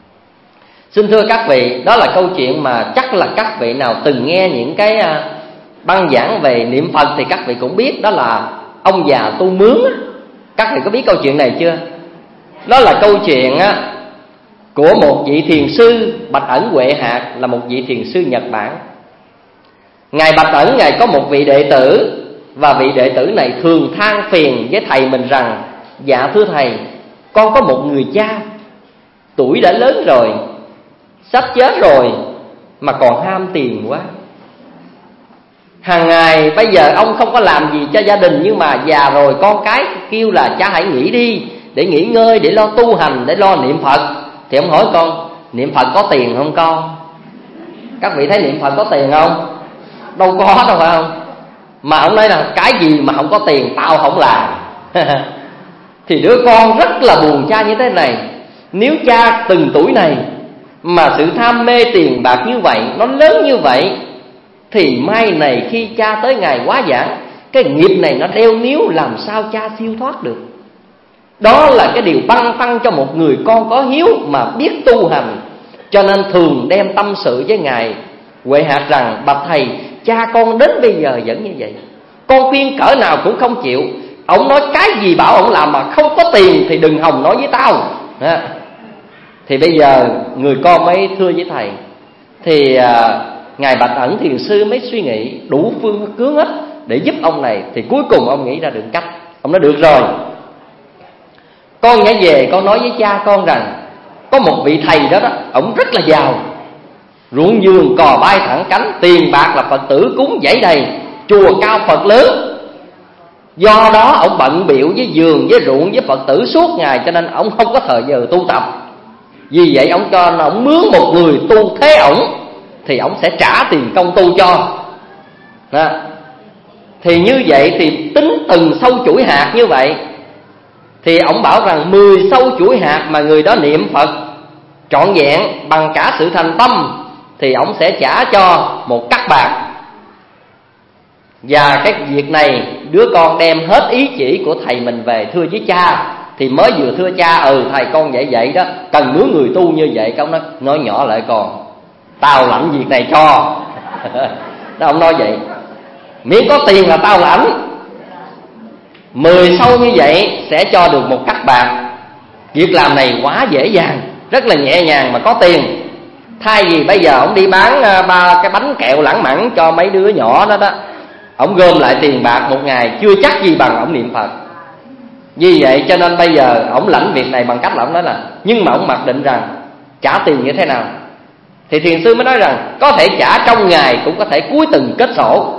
Xin thưa các vị, đó là câu chuyện mà chắc là các vị nào từng nghe những cái băng giảng về niệm Phật thì các vị cũng biết, đó là ông già tu mướn. Các vị có biết câu chuyện này chưa? Đó là câu chuyện của một vị thiền sư Bạch Ẩn Huệ Hạc, là một vị thiền sư Nhật Bản. Ngài Bạch Ẩn, ngài có một vị đệ tử, và vị đệ tử này thường than phiền với thầy mình rằng: dạ thưa thầy, con có một người cha tuổi đã lớn rồi, sắp chết rồi, mà còn ham tiền quá. Hàng ngày bây giờ ông không có làm gì cho gia đình, nhưng mà già rồi con cái kêu là cha hãy nghỉ đi, để nghỉ ngơi, để lo tu hành, để lo niệm Phật. Thì ông hỏi con: niệm Phật có tiền không con? Các vị thấy niệm Phật có tiền không? Đâu có đâu, phải không? Mà ông nói là cái gì mà không có tiền tao không làm. Thì đứa con rất là buồn cha như thế này. Nếu cha từng tuổi này mà sự tham mê tiền bạc như vậy, nó lớn như vậy, thì mai này khi cha tới ngày quá giảng, cái nghiệp này nó đeo níu, làm sao cha siêu thoát được. Đó là cái điều băn khoăn cho một người con có hiếu mà biết tu hành. Cho nên thường đem tâm sự với ngài Huệ Hạc rằng: bạch thầy, cha con đến bây giờ vẫn như vậy, con khuyên cỡ nào cũng không chịu. Ông nói cái gì bảo ông làm, mà không có tiền thì đừng hòng nói với tao. Thì bây giờ người con mới thưa với thầy. Thì ngài Bạch Ẩn thiền sư mới suy nghĩ đủ phương hướng hết để giúp ông này. Thì cuối cùng ông nghĩ ra được cách. Ông nói: được rồi, con nhảy về con nói với cha con rằng có một vị thầy đó, ông rất là giàu, ruộng vườn cò bay thẳng cánh, tiền bạc là Phật tử cúng dãy đầy, chùa cao Phật lớn. Do đó ông bận bịu với vườn với ruộng với Phật tử suốt ngày, cho nên ông không có thời giờ tu tập. Vì vậy ông cho ông mướn một người tu thế ổng, thì ông sẽ trả tiền công tu cho. Đó. Thì như vậy thì tính từng sâu chuỗi hạt như vậy, thì ông bảo rằng 10 sâu chuỗi hạt mà người đó niệm Phật trọn vẹn bằng cả sự thành tâm, thì ông sẽ trả cho 1 cắc bạc. Và cái việc này đứa con đem hết ý chỉ của thầy mình về thưa với cha, thì mới vừa thưa cha thầy con vậy đó, cần mướn người tu như vậy. Ông nói nhỏ lại con, tao lãnh việc này cho. Đó, ông nói vậy, miễn có tiền là tao lãnh. 10 sâu như vậy sẽ cho được 1 cắc bạc. Việc làm này quá dễ dàng, rất là nhẹ nhàng mà có tiền. Thay vì bây giờ ông đi bán 3 cái bánh kẹo lãng mạn cho mấy đứa nhỏ đó, ông gom lại tiền bạc một ngày chưa chắc gì bằng ông niệm Phật. Vì vậy cho nên bây giờ ông lãnh việc này bằng cách là ông nói là, nhưng mà ông mặc định rằng trả tiền như thế nào. Thì thiền sư mới nói rằng có thể trả trong ngày, cũng có thể cuối tuần kết sổ.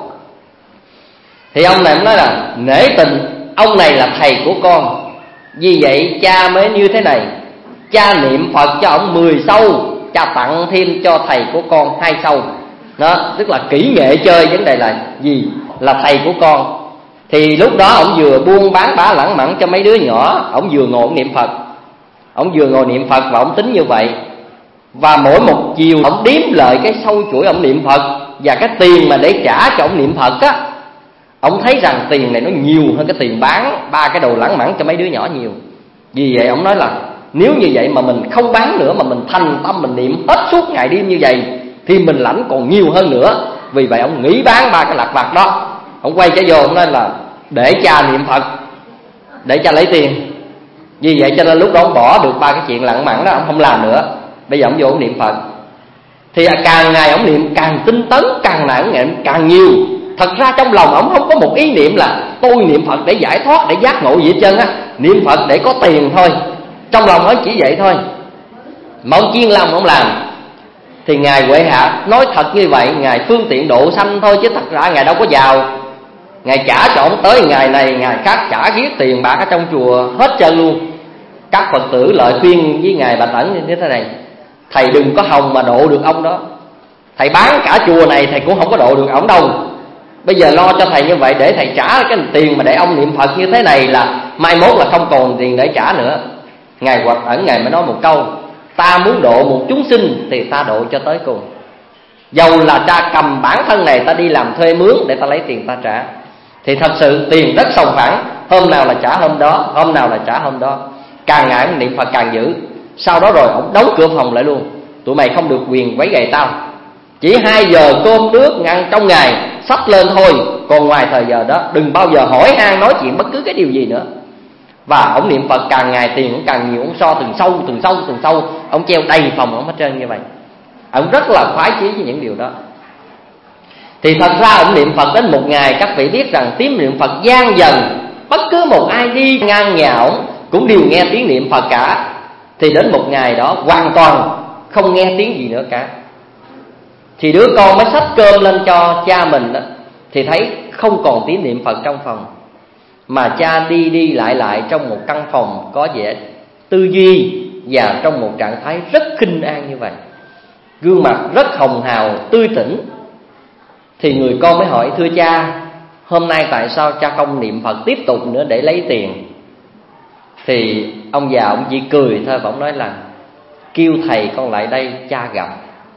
Thì ông này mới nói là nể tình ông này là thầy của con, vì vậy cha mới như thế này. Cha niệm Phật cho ông 10 sâu, cha tặng thêm cho thầy của con 2 sâu. Đó, tức là kỹ nghệ chơi. Vấn đề là gì? Là thầy của con. Thì lúc đó ông vừa buôn bán bá lãng mạn cho mấy đứa nhỏ, ông vừa ngồi niệm Phật. Ông vừa ngồi niệm Phật và ông tính như vậy. Và mỗi một chiều ông đếm lại cái sâu chuỗi ông niệm Phật, và cái tiền mà để trả cho ông niệm Phật á, ông thấy rằng tiền này nó nhiều hơn cái tiền bán 3 cái đồ lãng mạn cho mấy đứa nhỏ nhiều. Vì vậy ông nói là nếu như vậy mà mình không bán nữa, mà mình thành tâm mình niệm hết suốt ngày đêm như vậy, thì mình lãnh còn nhiều hơn nữa. Vì vậy ông nghỉ bán 3 cái lặt vặt đó. Ông quay trở vô, ông nói là để cha niệm Phật, để cha lấy tiền. Vì vậy cho nên lúc đó ông bỏ được 3 cái chuyện lãng mạn đó, ông không làm nữa. Bây giờ ông vô ông niệm Phật. Thì càng ngày ông niệm càng tinh tấn, càng ngày ông niệm càng nhiều. Thật ra trong lòng ông không có một ý niệm là tôi niệm Phật để giải thoát, để giác ngộ gì hết trơn á. Niệm Phật để có tiền thôi. Trong lòng ông chỉ vậy thôi. Mà ông chuyên lòng ông làm. Thì Ngài Huệ Hạ nói thật như vậy, Ngài phương tiện độ sanh thôi, chứ thật ra Ngài đâu có giàu. Ngài trả cho ông tới ngày này ngày khác, trả giết tiền bạc ở trong chùa hết trơn luôn. Các Phật tử lợi khuyên với Ngài Bạch Ẩn như thế này: thầy đừng có hòng mà độ được ông đó. Thầy bán cả chùa này thầy cũng không có độ được ông đâu. Bây giờ lo cho thầy như vậy để thầy trả cái tiền mà để ông niệm Phật như thế này, là mai mốt là không còn tiền để trả nữa. Ngài Bạch Ẩn Ngài mới nói một câu: ta muốn độ một chúng sinh thì ta độ cho tới cùng. Dầu là ta cầm bản thân này ta đi làm thuê mướn để ta lấy tiền ta trả. Thì thật sự tiền rất sòng phẳng, hôm nào là trả hôm đó, hôm nào là trả hôm đó. Càng ngày ông niệm Phật càng dữ. Sau đó rồi ông đóng cửa phòng lại luôn. Tụi mày không được quyền quấy rầy tao. Chỉ 2 giờ cơm nước ngăn trong ngày sắp lên thôi. Còn ngoài thời giờ đó đừng bao giờ hỏi han nói chuyện bất cứ cái điều gì nữa. Và ông niệm Phật càng ngày tiền cũng càng nhiều. Ông so từng sâu. Ông treo đầy phòng ông hết trơn như vậy. Ông rất là khoái chí với những điều đó. Thì thật ra ông niệm Phật đến một ngày, các vị biết rằng tiếng niệm Phật vang dần. Bất cứ một ai đi ngang nhà ông cũng đều nghe tiếng niệm Phật cả. Thì đến một ngày đó hoàn toàn không nghe tiếng gì nữa cả. Thì đứa con mới xách cơm lên cho cha mình đó, thì thấy không còn tiếng niệm Phật trong phòng, mà cha đi lại trong một căn phòng có vẻ tư duy và trong một trạng thái rất khinh an như vậy. Gương mặt rất hồng hào, tươi tỉnh. Thì người con mới hỏi: thưa cha, hôm nay tại sao cha không niệm Phật tiếp tục nữa để lấy tiền? Thì ông già ông chỉ cười thôi, và ông nói là kêu thầy con lại đây cha gặp.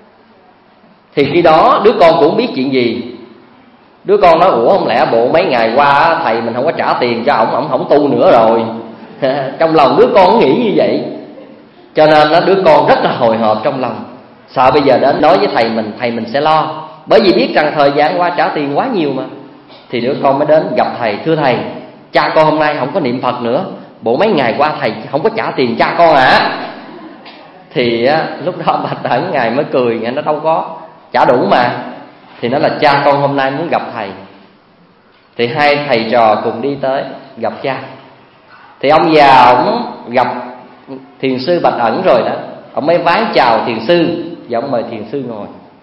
Thì khi đó đứa con cũng biết chuyện gì. Đứa con nói: ủa không lẽ bộ mấy ngày qua thầy mình không có trả tiền cho ổng không tu nữa rồi? Trong lòng đứa con nghĩ như vậy. Cho nên đứa con rất là hồi hộp trong lòng, sợ bây giờ đến nói với thầy mình sẽ lo. Bởi vì biết rằng thời gian qua trả tiền quá nhiều mà. Thì đứa con mới đến gặp thầy: thưa thầy, cha con hôm nay không có niệm Phật nữa. Bộ mấy ngày qua thầy không có trả tiền cha con à? Thì lúc đó Bạch Ẩn Ngài mới cười, Ngài nói đâu có, trả đủ mà. Thì nói là cha con hôm nay muốn gặp thầy. Thì hai thầy trò cùng đi tới gặp cha. Thì ông già ông gặp thiền sư Bạch Ẩn rồi đó, ông mới vái chào thiền sư và ông mời thiền sư ngồi.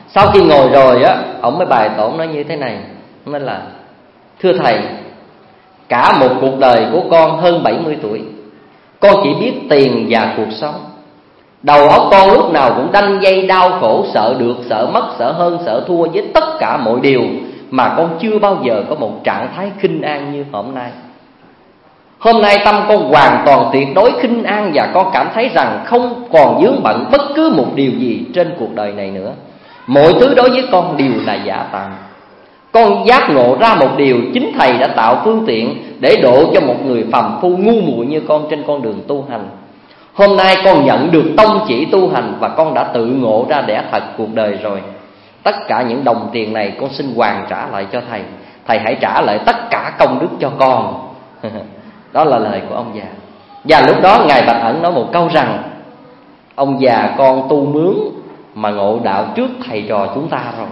Sau khi ngồi rồi á, ông mới bày tỏ nói như thế này, nói là: thưa thầy, cả một cuộc đời của con hơn 70 tuổi, con chỉ biết tiền và cuộc sống. Đầu óc con lúc nào cũng đanh dây đau khổ, sợ được, sợ mất, sợ hơn, sợ thua với tất cả mọi điều, mà con chưa bao giờ có một trạng thái khinh an như hôm nay. Hôm nay tâm con hoàn toàn tuyệt đối khinh an, và con cảm thấy rằng không còn vướng bận bất cứ một điều gì trên cuộc đời này nữa. Mọi thứ đối với con đều là giả tạm. Con giác ngộ ra một điều, chính Thầy đã tạo phương tiện để độ cho một người phàm phu ngu muội như con trên con đường tu hành. Hôm nay con nhận được tông chỉ tu hành, và con đã tự ngộ ra đẻ thật cuộc đời rồi. Tất cả những đồng tiền này con xin hoàn trả lại cho Thầy. Thầy hãy trả lại tất cả công đức cho con. Đó là lời của ông già. Và lúc đó Ngài Bạch Ẩn nói một câu rằng: ông già con tu mướn mà ngộ đạo trước thầy trò chúng ta rồi.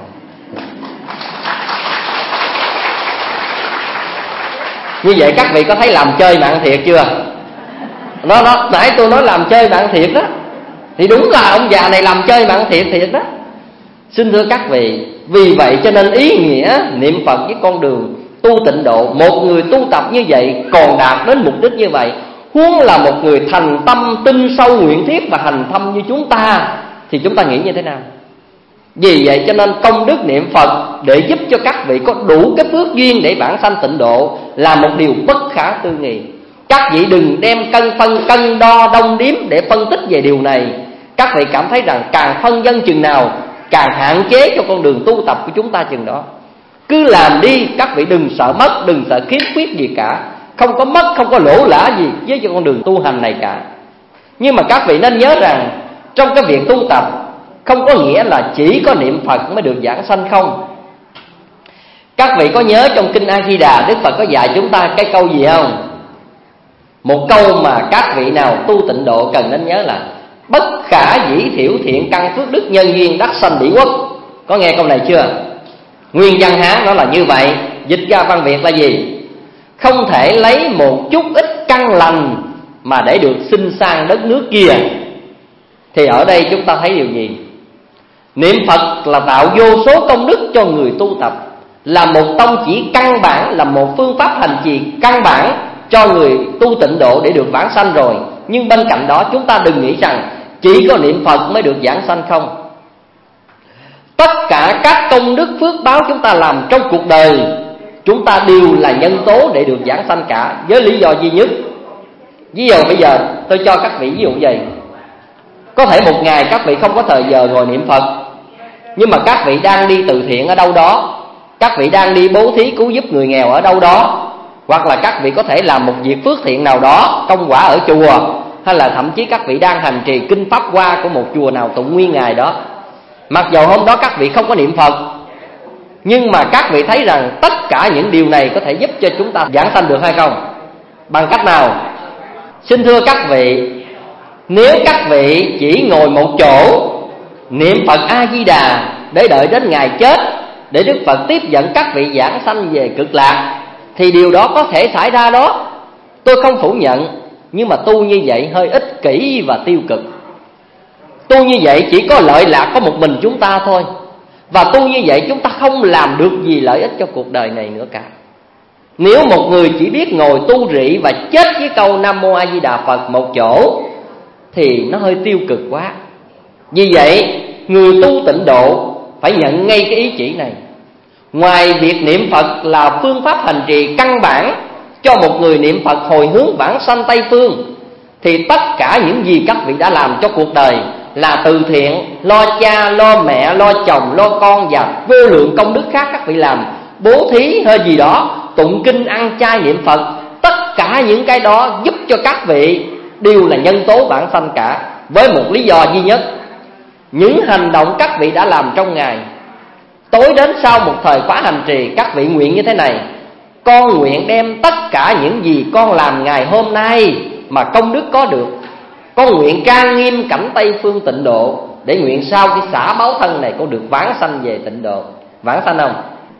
Như vậy các vị có thấy làm chơi mạng thiệt chưa? Nó nãy tôi nói làm chơi mạng thiệt đó, thì đúng là ông già này làm chơi mạng thiệt đó. Xin thưa các vị, vì vậy cho nên ý nghĩa niệm Phật với con đường tu tịnh độ, một người tu tập như vậy còn đạt đến mục đích như vậy, huống là một người thành tâm tin sâu nguyện thiết và hành thâm như chúng ta, thì chúng ta nghĩ như thế nào? Vì vậy cho nên công đức niệm Phật để giúp cho các vị có đủ cái phước duyên để vãng sanh tịnh độ là một điều bất khả tư nghị. Các vị đừng đem cân đo đong đếm để phân tích về điều này. Các vị cảm thấy rằng càng phân dân chừng nào, càng hạn chế cho con đường tu tập của chúng ta chừng đó. Cứ làm đi, các vị đừng sợ mất, đừng sợ khiếm khuyết gì cả. Không có mất, không có lỗ lã gì với con đường tu hành này cả. Nhưng mà các vị nên nhớ rằng trong cái việc tu tập không có nghĩa là chỉ có niệm Phật mới được giảng sanh không. Các vị có nhớ trong Kinh A Di Đà, Đức Phật có dạy chúng ta cái câu gì không? Một câu mà các vị nào tu tịnh độ cần nên nhớ là: bất khả dĩ thiểu thiện căn phước đức nhân duyên đắc sanh bỉ quốc. Có nghe câu này chưa? Nguyên văn Hán nó là như vậy, dịch ra văn Việt là gì? Không thể lấy một chút ít căn lành mà để được sinh sang đất nước kia. Thì ở đây chúng ta thấy điều gì? Niệm Phật là tạo vô số công đức cho người tu tập, là một tông chỉ căn bản, là một phương pháp hành trì căn bản cho người tu tịnh độ để được vãng sanh rồi. Nhưng bên cạnh đó chúng ta đừng nghĩ rằng chỉ có niệm Phật mới được vãng sanh không. Tất cả các công đức phước báo chúng ta làm trong cuộc đời, chúng ta đều là nhân tố để được vãng sanh cả, với lý do duy nhất. Ví dụ bây giờ tôi cho các vị ví dụ vậy. Có thể một ngày các vị không có thời giờ ngồi niệm Phật, nhưng mà các vị đang đi từ thiện ở đâu đó, các vị đang đi bố thí cứu giúp người nghèo ở đâu đó, hoặc là các vị có thể làm một việc phước thiện nào đó, công quả ở chùa, hay là thậm chí các vị đang hành trì kinh pháp hoa của một chùa nào tụng nguyên ngày đó. Mặc dù hôm đó các vị không có niệm Phật, nhưng mà các vị thấy rằng tất cả những điều này có thể giúp cho chúng ta vãng sanh được hay không? Bằng cách nào? Xin thưa các vị, nếu các vị chỉ ngồi một chỗ niệm Phật A Di Đà để đợi đến ngày chết để Đức Phật tiếp dẫn các vị vãng sanh về cực lạc, thì điều đó có thể xảy ra đó, tôi không phủ nhận. Nhưng mà tu như vậy hơi ích kỷ và tiêu cực. Tu như vậy chỉ có lợi lạc có một mình chúng ta thôi, và tu như vậy chúng ta không làm được gì lợi ích cho cuộc đời này nữa cả. Nếu một người chỉ biết ngồi tu rị và chết với câu Nam Mô A Di Đà Phật một chỗ thì nó hơi tiêu cực quá. Vì vậy người tu tịnh độ phải nhận ngay cái ý chỉ này. Ngoài việc niệm Phật là phương pháp hành trì căn bản cho một người niệm Phật hồi hướng vãng sanh Tây Phương, thì tất cả những gì các vị đã làm cho cuộc đời là từ thiện, lo cha, lo mẹ, lo chồng, lo con và vô lượng công đức khác các vị làm, bố thí hay gì đó, tụng kinh, ăn chay, niệm Phật, tất cả những cái đó giúp cho các vị đều là nhân tố vãng sanh cả, với một lý do duy nhất. Những hành động các vị đã làm trong ngày, tối đến sau một thời khóa hành trì, các vị nguyện như thế này: con nguyện đem tất cả những gì con làm ngày hôm nay mà công đức có được, con nguyện trang nghiêm cảnh Tây Phương tịnh độ, để nguyện sau khi xả báo thân này con được vãng sanh về tịnh độ. Vãng sanh không?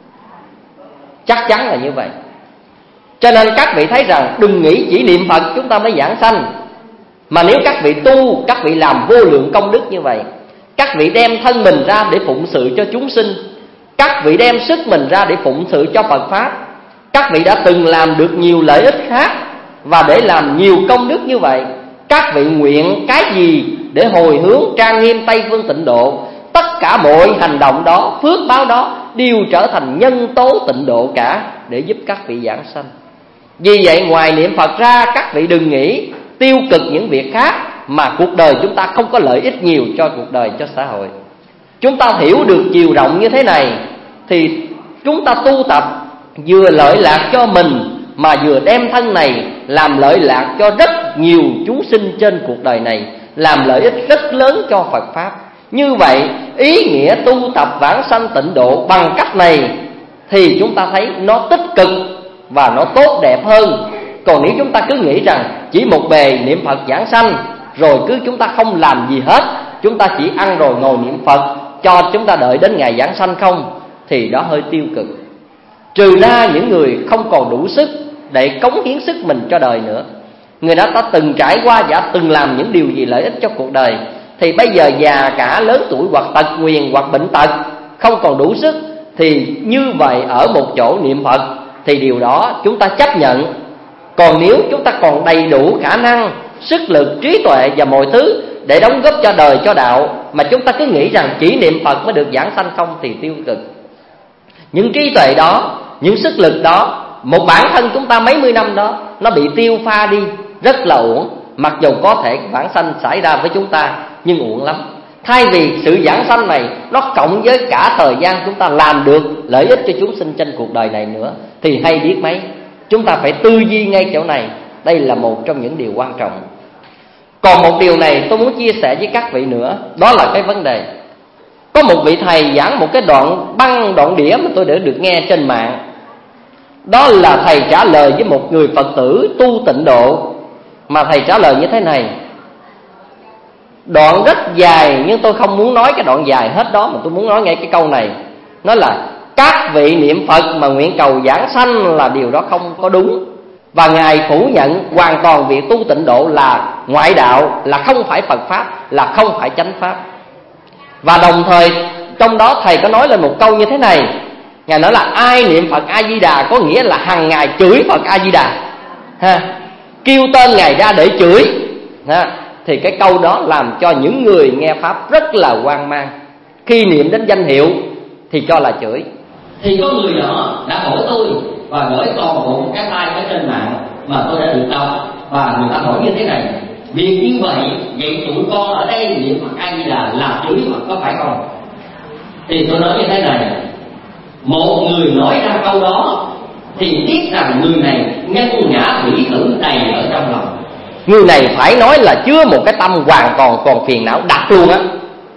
Chắc chắn là như vậy. Cho nên các vị thấy rằng đừng nghĩ chỉ niệm Phật chúng ta mới vãng sanh, mà nếu các vị tu, các vị làm vô lượng công đức như vậy, Các vị đem thân mình ra để phụng sự cho chúng sinh. Các vị đem sức mình ra để phụng sự cho Phật Pháp. Các vị đã từng làm được nhiều lợi ích khác, và để làm nhiều công đức như vậy, các vị nguyện cái gì để hồi hướng trang nghiêm Tây Phương Tịnh Độ? Tất cả mọi hành động đó, phước báo đó đều trở thành nhân tố tịnh độ cả, để giúp các vị giảng sanh. Vì vậy ngoài niệm Phật ra, các vị đừng nghĩ tiêu cực những việc khác, mà cuộc đời chúng ta không có lợi ích nhiều cho cuộc đời, cho xã hội. Chúng ta hiểu được chiều rộng như thế này thì chúng ta tu tập vừa lợi lạc cho mình, mà vừa đem thân này làm lợi lạc cho rất nhiều chúng sinh trên cuộc đời này, làm lợi ích rất lớn cho Phật Pháp. Như vậy ý nghĩa tu tập vãng sanh tịnh độ bằng cách này thì chúng ta thấy nó tích cực và nó tốt đẹp hơn. Còn nếu chúng ta cứ nghĩ rằng chỉ một bề niệm Phật giảng sanh, rồi cứ chúng ta không làm gì hết, chúng ta chỉ ăn rồi ngồi niệm Phật cho chúng ta đợi đến ngày giảng sanh không, thì đó hơi tiêu cực. Trừ ra những người không còn đủ sức để cống hiến sức mình cho đời nữa, người đó đã từng trải qua và từng làm những điều gì lợi ích cho cuộc đời, thì bây giờ già cả lớn tuổi hoặc tật nguyền hoặc bệnh tật, không còn đủ sức, thì như vậy ở một chỗ niệm Phật thì điều đó chúng ta chấp nhận. Còn nếu chúng ta còn đầy đủ khả năng, sức lực, trí tuệ và mọi thứ để đóng góp cho đời, cho đạo, mà chúng ta cứ nghĩ rằng chỉ niệm Phật mới được giảng sanh không, thì tiêu cực. Những trí tuệ đó, những sức lực đó, một bản thân chúng ta mấy mươi năm đó, nó bị tiêu pha đi, rất là uổng. Mặc dù có thể vãng sanh xảy ra với chúng ta, nhưng uổng lắm. Thay vì sự giảng sanh này nó cộng với cả thời gian chúng ta làm được lợi ích cho chúng sinh trên cuộc đời này nữa, thì hay biết mấy. Chúng ta phải tư duy ngay chỗ này. Đây là một trong những điều quan trọng. Còn một điều này tôi muốn chia sẻ với các vị nữa, đó là cái vấn đề. Có một vị thầy giảng một cái đoạn đĩa mà tôi đã được nghe trên mạng. Đó là thầy trả lời với một người Phật tử tu tịnh độ, mà thầy trả lời như thế này. Đoạn rất dài, nhưng tôi không muốn nói cái đoạn dài hết đó, mà tôi muốn nói ngay cái câu này. Nó là các vị niệm Phật mà nguyện cầu giảng sanh là điều đó không có đúng. Và Ngài phủ nhận hoàn toàn việc tu tịnh độ là ngoại đạo, là không phải Phật Pháp, là không phải chánh Pháp. Và đồng thời trong đó thầy có nói lên một câu như thế này. Ngài nói là ai niệm Phật A-di-đà có nghĩa là hằng ngày chửi Phật A-di-đà, kêu tên Ngài ra để chửi. Thì cái câu đó làm cho những người nghe Pháp rất là hoang mang. Khi niệm đến danh hiệu thì cho là chửi. Thì có người đó đã hỏi tôi và gửi toàn bộ một cái file ở trên mạng mà tôi đã được đọc, và người ta hỏi như thế này: việc như vậy tụi con ở đây niệm Phật A-di-đà là chửi Phật có phải không? Thì tôi nói như thế này: một người nói ra câu đó thì tiếc rằng người này nhân ngã thủy thử đầy ở trong lòng. Người này phải nói là chứa một cái tâm hoàn toàn còn phiền não đặc luôn á.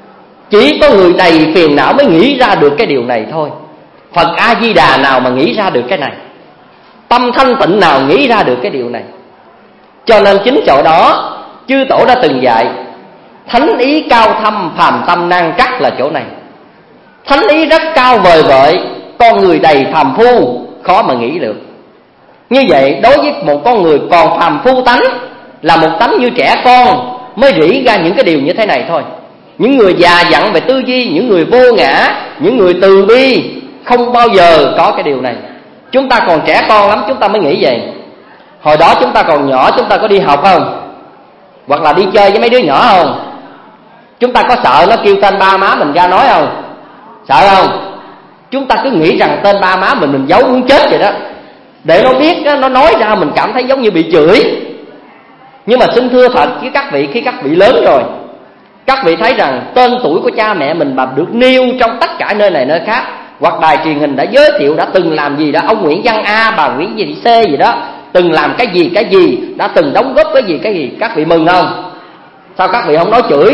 Chỉ có người đầy phiền não mới nghĩ ra được cái điều này thôi. Phật A-di-đà nào mà nghĩ ra được cái này? Tâm thanh tịnh nào nghĩ ra được cái điều này? Cho nên chính chỗ đó chư tổ đã từng dạy: thánh ý cao thâm, phàm tâm nan trắc là chỗ này. Thánh ý rất cao vời vợi, con người đầy phàm phu khó mà nghĩ được. Như vậy đối với một con người còn phàm phu tánh, là một tánh như trẻ con, mới rỉ ra những cái điều như thế này thôi. Những người già dặn về tư duy, những người vô ngã, những người từ bi không bao giờ có cái điều này. Chúng ta còn trẻ con lắm chúng ta mới nghĩ vậy. Hồi đó chúng ta còn nhỏ, chúng ta có đi học không? Hoặc là đi chơi với mấy đứa nhỏ không? Chúng ta có sợ nó kêu tên ba má mình ra nói không? Sợ không? Chúng ta cứ nghĩ rằng tên ba má mình giấu muốn chết vậy đó. Để nó biết, nó nói ra mình cảm thấy giống như bị chửi. Nhưng mà xin thưa thật với các vị, khi các vị lớn rồi, các vị thấy rằng tên tuổi của cha mẹ mình mà được nêu trong tất cả nơi này nơi khác, hoặc đài truyền hình đã giới thiệu đã từng làm gì đó, ông Nguyễn Văn A, bà Nguyễn gì C gì đó, từng làm cái gì, đã từng đóng góp cái gì, các vị mừng không? Sao các vị không nói chửi?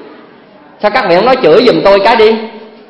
Sao các vị không nói chửi giùm tôi cái đi?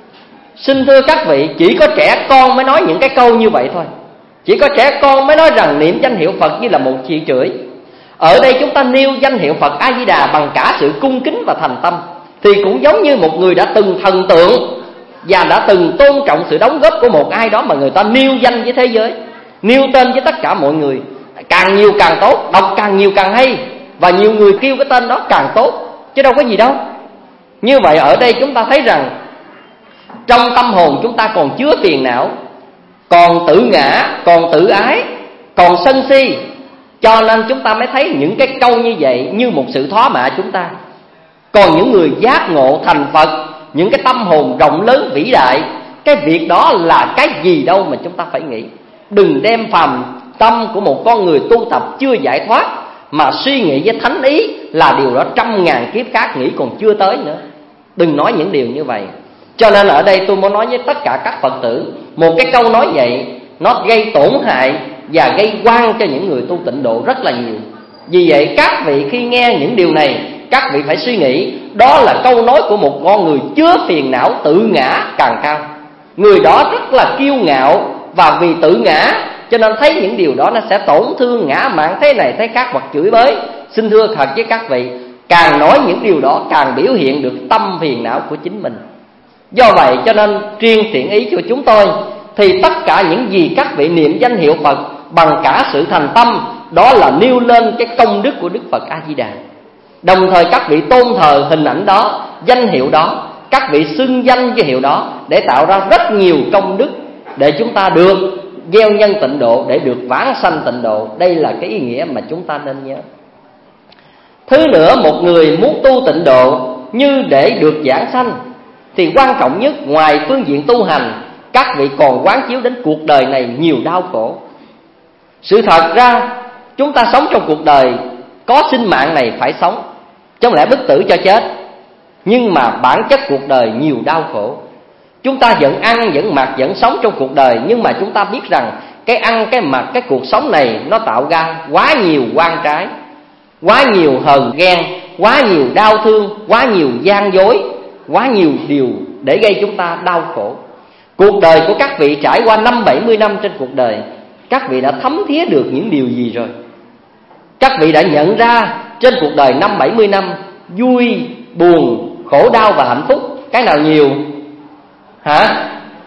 Xin thưa các vị, chỉ có trẻ con mới nói những cái câu như vậy thôi. Chỉ có trẻ con mới nói rằng niệm danh hiệu Phật như là một chuyện chửi. Ở đây chúng ta nêu danh hiệu Phật A-di-đà bằng cả sự cung kính và thành tâm, thì cũng giống như một người đã từng thần tượng và đã từng tôn trọng sự đóng góp của một ai đó mà người ta nêu danh với thế giới, nêu tên với tất cả mọi người. Càng nhiều càng tốt, đọc càng nhiều càng hay, và nhiều người kêu cái tên đó càng tốt, chứ đâu có gì đâu. Như vậy ở đây chúng ta thấy rằng trong tâm hồn chúng ta còn chứa phiền não, còn tự ngã, còn tự ái, còn sân si. Cho nên chúng ta mới thấy những cái câu như vậy như một sự thóa mạ chúng ta. Còn những người giác ngộ thành Phật, những cái tâm hồn rộng lớn vĩ đại, cái việc đó là cái gì đâu mà chúng ta phải nghĩ. Đừng đem phàm tâm của một con người tu tập chưa giải thoát mà suy nghĩ với thánh ý là điều đó trăm ngàn kiếp khác nghĩ còn chưa tới nữa. Đừng nói những điều như vậy. Cho nên ở đây tôi muốn nói với tất cả các Phật tử, một cái câu nói vậy nó gây tổn hại và gây oan cho những người tu tịnh độ rất là nhiều. Vì vậy các vị khi nghe những điều này, các vị phải suy nghĩ đó là câu nói của một con người chứa phiền não tự ngã càng cao. Người đó rất là kiêu ngạo, và vì tự ngã cho nên thấy những điều đó nó sẽ tổn thương ngã mạn thế này thế khác hoặc chửi bới. Xin thưa thật với các vị, càng nói những điều đó càng biểu hiện được tâm phiền não của chính mình. Do vậy cho nên riêng thiện ý cho chúng tôi thì tất cả những gì các vị niệm danh hiệu Phật bằng cả sự thành tâm, đó là nêu lên cái công đức của Đức Phật A Di Đà. Đồng thời các vị tôn thờ hình ảnh đó, danh hiệu đó, các vị xưng danh cái hiệu đó để tạo ra rất nhiều công đức để chúng ta được gieo nhân tịnh độ, để được vãng sanh tịnh độ. Đây là cái ý nghĩa mà chúng ta nên nhớ. Thứ nữa, một người muốn tu tịnh độ như để được vãng sanh thì quan trọng nhất ngoài phương diện tu hành, các vị còn quán chiếu đến cuộc đời này nhiều đau khổ. Sự thật ra chúng ta sống trong cuộc đời có sinh mạng này phải sống, chứ không lẽ bức tử cho chết. Nhưng mà bản chất cuộc đời nhiều đau khổ. Chúng ta vẫn ăn, vẫn mặc, vẫn sống trong cuộc đời, nhưng mà chúng ta biết rằng cái ăn, cái mặc, cái cuộc sống này nó tạo ra quá nhiều oan trái, quá nhiều hờn ghen, quá nhiều đau thương, quá nhiều gian dối, quá nhiều điều để gây chúng ta đau khổ. Cuộc đời của các vị trải qua 50-70 năm trên cuộc đời, các vị đã thấm thía được những điều gì rồi? Các vị đã nhận ra trên cuộc đời 50-70 năm, vui, buồn, khổ đau và hạnh phúc, cái nào nhiều? Hả?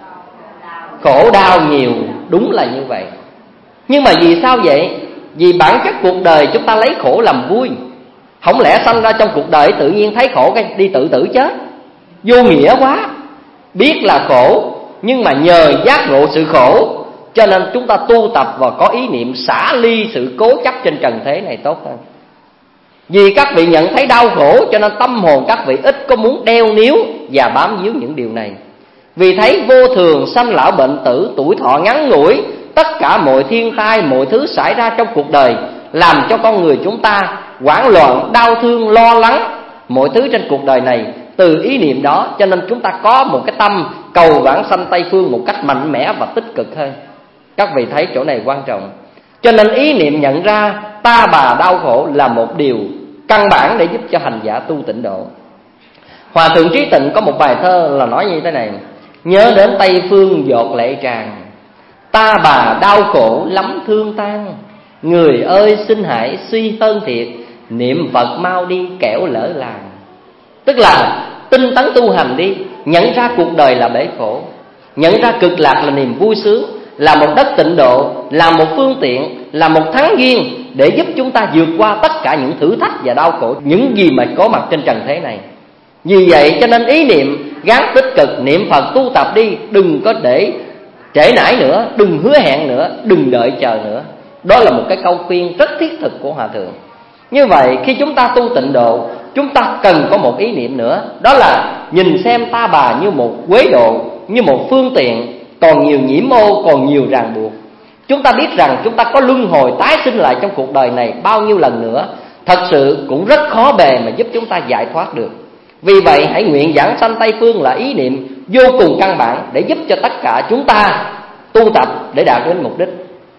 Khổ đau nhiều, đúng là như vậy. Nhưng mà vì sao vậy? Vì bản chất cuộc đời chúng ta lấy khổ làm vui. Không lẽ sanh ra trong cuộc đời tự nhiên thấy khổ cái đi tự tử chết? Vô nghĩa quá. Biết là khổ, nhưng mà nhờ giác ngộ sự khổ cho nên chúng ta tu tập và có ý niệm xả ly sự cố chấp trên trần thế này tốt hơn. Vì các vị nhận thấy đau khổ cho nên tâm hồn các vị ít có muốn đeo níu và bám víu những điều này. Vì thấy vô thường, sanh lão bệnh tử, tuổi thọ ngắn ngủi, tất cả mọi thiên tai, mọi thứ xảy ra trong cuộc đời làm cho con người chúng ta hoảng loạn, đau thương, lo lắng mọi thứ trên cuộc đời này. Từ ý niệm đó cho nên chúng ta có một cái tâm cầu vãng sanh Tây Phương một cách mạnh mẽ và tích cực hơn. Các vị thấy chỗ này quan trọng. Cho nên ý niệm nhận ra ta bà đau khổ là một điều căn bản để giúp cho hành giả tu tịnh độ. Hòa thượng Trí Tịnh có một bài thơ là nói như thế này: nhớ đến Tây Phương giọt lệ tràn, ta bà đau khổ lắm thương tan. Người ơi xin hãy suy hơn thiệt, niệm Phật mau đi kẻo lỡ làng. Tức là tinh tấn tu hành đi, nhận ra cuộc đời là bể khổ, nhận ra cực lạc là niềm vui sướng, là một đất tịnh độ, là một phương tiện, là một thắng duyên để giúp chúng ta vượt qua tất cả những thử thách và đau khổ, những gì mà có mặt trên trần thế này. Vì vậy cho nên ý niệm gắng tích cực niệm Phật tu tập đi, đừng có để trễ nải nữa, đừng hứa hẹn nữa, đừng đợi chờ nữa. Đó là một cái câu khuyên rất thiết thực của Hòa thượng. Như vậy khi chúng ta tu tịnh độ, chúng ta cần có một ý niệm nữa, đó là nhìn xem ta bà như một quế độ, như một phương tiện, còn nhiều nhiễm ô, còn nhiều ràng buộc. Chúng ta biết rằng chúng ta có luân hồi tái sinh lại trong cuộc đời này bao nhiêu lần nữa, thật sự cũng rất khó bề mà giúp chúng ta giải thoát được. Vì vậy hãy nguyện vãng sanh Tây Phương là ý niệm vô cùng căn bản để giúp cho tất cả chúng ta tu tập để đạt đến mục đích.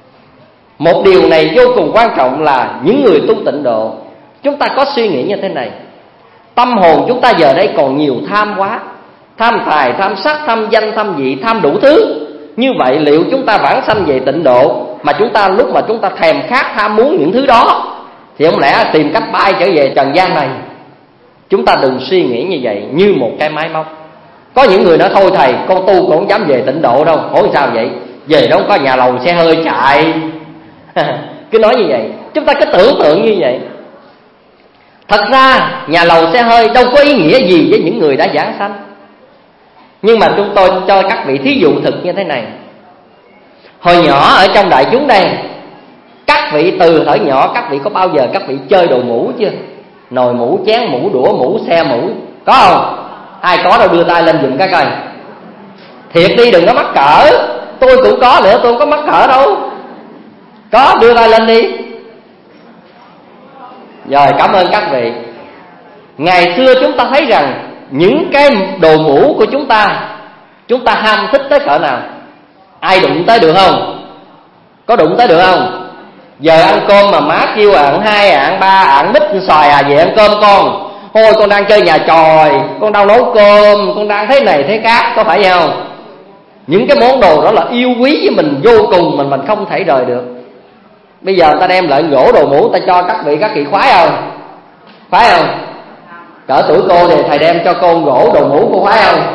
Một điều này vô cùng quan trọng là những người tu tịnh độ, chúng ta có suy nghĩ như thế này: tâm hồn chúng ta giờ đây còn nhiều tham quá, tham tài, tham sắc, tham danh, tham vị, tham đủ thứ. Như vậy liệu chúng ta vãng sanh về tịnh độ mà chúng ta lúc mà chúng ta thèm khát tham muốn những thứ đó thì không lẽ tìm cách bay trở về trần gian này? Chúng ta đừng suy nghĩ như vậy như một cái máy móc. Có những người nói thôi thầy, con tu con không dám về tịnh độ đâu. Hỏi sao vậy? Về đó có nhà lầu xe hơi chạy. Cứ nói như vậy, chúng ta cứ tưởng tượng như vậy. Thật ra nhà lầu xe hơi đâu có ý nghĩa gì với những người đã giảng sanh. Nhưng mà chúng tôi cho các vị thí dụ thực như thế này. Hồi nhỏ ở trong đại chúng đây, các vị từ thời nhỏ các vị có bao giờ các vị chơi đồ mũ chưa? Nồi mũ, chén mũ, đũa mũ, xe mũ, có không? Ai có đâu đưa tay lên giùm cái coi. Thiệt đi, đừng có mắc cỡ. Tôi cũng có nữa, tôi không có mắc cỡ đâu. Có, đưa tay lên đi. Rồi, cảm ơn các vị. Ngày xưa chúng ta thấy rằng những cái đồ mũ của chúng ta ham thích tới cỡ nào. Ai đụng tới được không? Có đụng tới được không? Giờ ăn cơm mà má kêu ăn 2, ăn 3, ăn mít xoài về ăn cơm con. Thôi con đang chơi nhà tròi, con đang nấu cơm, con đang thế này thế khác, có phải không? Những cái món đồ đó là yêu quý với mình vô cùng, mình không thể rời được. Bây giờ ta đem lại gỗ đồ mũ, ta cho các vị khoái không? Khoái không? Cỡ tuổi cô thì thầy đem cho cô gỗ đồ mũ, cô khoái không?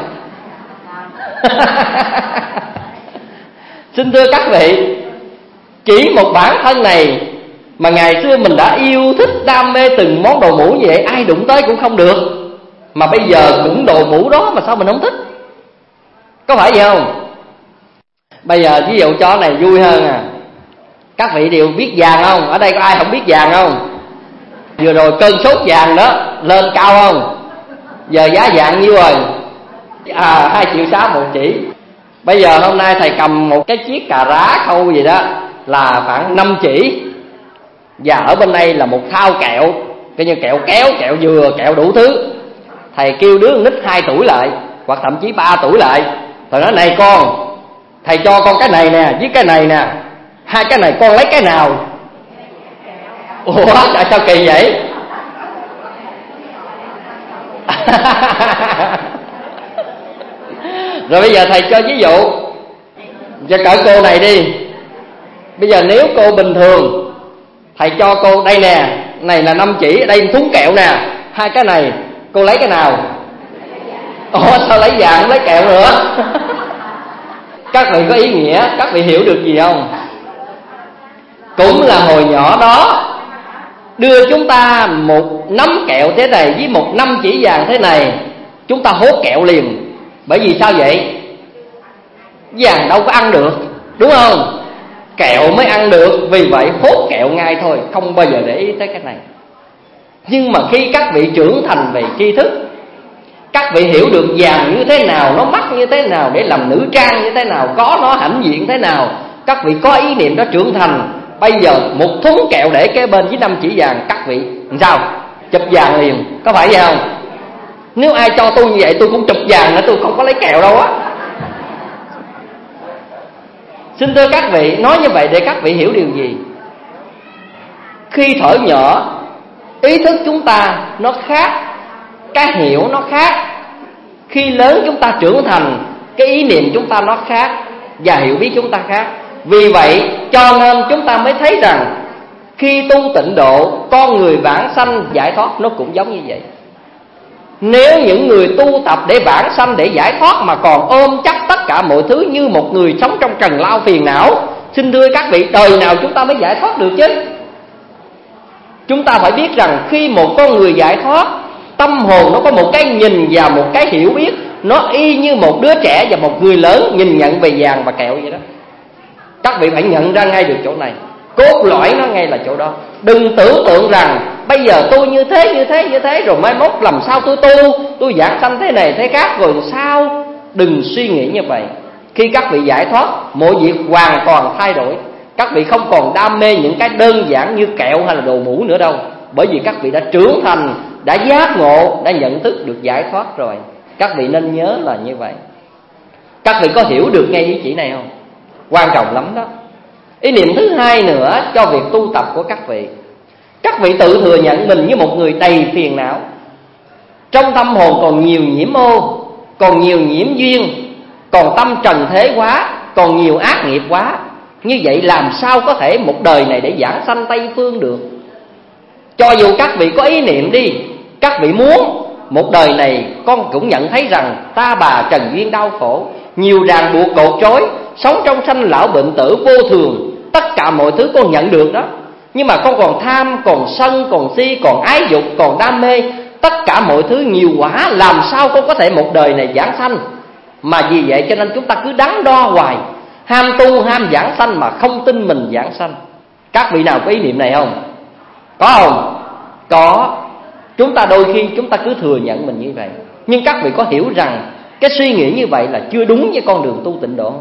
Xin thưa các vị, chỉ một bản thân này mà ngày xưa mình đã yêu thích đam mê từng món đồ mũ như vậy, ai đụng tới cũng không được. Mà bây giờ cũng đồ mũ đó mà sao mình không thích? Có phải vậy không? Bây giờ ví dụ cho này vui hơn à. Các vị đều biết vàng không? Ở đây có ai không biết vàng không? Vừa rồi cơn sốt vàng đó lên cao không? Giờ giá vàng nhiêu rồi? 2,6 triệu một chỉ. Bây giờ hôm nay thầy cầm một cái chiếc cà rá khâu gì đó là khoảng 5 chỉ. Và ở bên đây là một thao kẹo, coi như kẹo kéo, kẹo dừa, kẹo đủ thứ. Thầy kêu đứa nít 2 tuổi lại, hoặc thậm chí 3 tuổi lại. Thầy nói này con, thầy cho con cái này nè, với cái này nè, hai cái này con lấy cái nào? Ủa tại sao kỳ vậy? Rồi bây giờ thầy cho ví dụ cho cỡ cô này đi. Bây giờ nếu cô bình thường, thầy cho cô đây nè, này là 5 chỉ, đây thúng kẹo nè, hai cái này cô lấy cái nào? Ủa sao lấy vàng lấy kẹo nữa? Các vị có ý nghĩa, các vị hiểu được gì không? Cũng là hồi nhỏ đó đưa chúng ta một nắm kẹo thế này với một 5 chỉ vàng thế này, chúng ta hốt kẹo liền. Bởi vì sao vậy? Vàng đâu có ăn được, đúng không? Kẹo mới ăn được, vì vậy hốt kẹo ngay thôi, không bao giờ để ý tới cái này. Nhưng mà khi các vị trưởng thành về tri thức, các vị hiểu được vàng như thế nào, nó mắc như thế nào, để làm nữ trang như thế nào, có nó hãnh diện thế nào, các vị có ý niệm đó trưởng thành. Bây giờ một thúng kẹo để kế bên với 5 chỉ vàng, các vị sao? Chụp vàng liền, có phải vậy không? Nếu ai cho tôi như vậy tôi cũng chụp vàng nữa, tôi không có lấy kẹo đâu á. Xin thưa các vị, nói như vậy để các vị hiểu điều gì? Khi thuở nhỏ, ý thức chúng ta nó khác, cái hiểu nó khác. Khi lớn chúng ta trưởng thành, cái ý niệm chúng ta nó khác, và hiểu biết chúng ta khác. Vì vậy cho nên chúng ta mới thấy rằng khi tu tịnh độ, con người vãng sanh giải thoát nó cũng giống như vậy. Nếu những người tu tập để vãng sanh, để giải thoát mà còn ôm chắc tất cả mọi thứ như một người sống trong trần lao phiền não, xin thưa các vị, đời nào chúng ta mới giải thoát được chứ? Chúng ta phải biết rằng khi một con người giải thoát, tâm hồn nó có một cái nhìn và một cái hiểu biết, nó y như một đứa trẻ và một người lớn nhìn nhận về vàng và kẹo vậy đó. Các vị phải nhận ra ngay được chỗ này, cốt lõi nó ngay là chỗ đó. Đừng tưởng tượng rằng bây giờ tôi như thế rồi mai mốt làm sao tôi giảng sanh thế này thế khác rồi sao? Đừng suy nghĩ như vậy. Khi các vị giải thoát, mọi việc hoàn toàn thay đổi. Các vị không còn đam mê những cái đơn giản như kẹo hay là đồ mũ nữa đâu. Bởi vì các vị đã trưởng thành, đã giác ngộ, đã nhận thức được giải thoát rồi. Các vị nên nhớ là như vậy. Các vị có hiểu được ngay ý chỉ này không? Quan trọng lắm đó. Ý niệm thứ hai nữa cho việc tu tập của các vị. Các vị tự thừa nhận mình như một người đầy phiền não. Trong tâm hồn còn nhiều nhiễm ô, còn nhiều nhiễm duyên, còn tâm trần thế quá, còn nhiều ác nghiệp quá. Như vậy làm sao có thể một đời này để giảng sanh Tây Phương được? Cho dù các vị có ý niệm đi, các vị muốn một đời này con cũng nhận thấy rằng ta bà trần duyên đau khổ, nhiều ràng buộc cột trói, sống trong sanh lão bệnh tử vô thường, tất cả mọi thứ con nhận được đó. Nhưng mà con còn tham, còn sân, còn si, còn ái dục, còn đam mê, tất cả mọi thứ nhiều quá, làm sao con có thể một đời này giảng sanh? Mà vì vậy cho nên chúng ta cứ đắn đo hoài, ham tu, ham giảng sanh mà không tin mình giảng sanh. Các vị nào có ý niệm này không? Có không? Có. Chúng ta đôi khi chúng ta cứ thừa nhận mình như vậy. Nhưng các vị có hiểu rằng cái suy nghĩ như vậy là chưa đúng với con đường tu tịnh độ?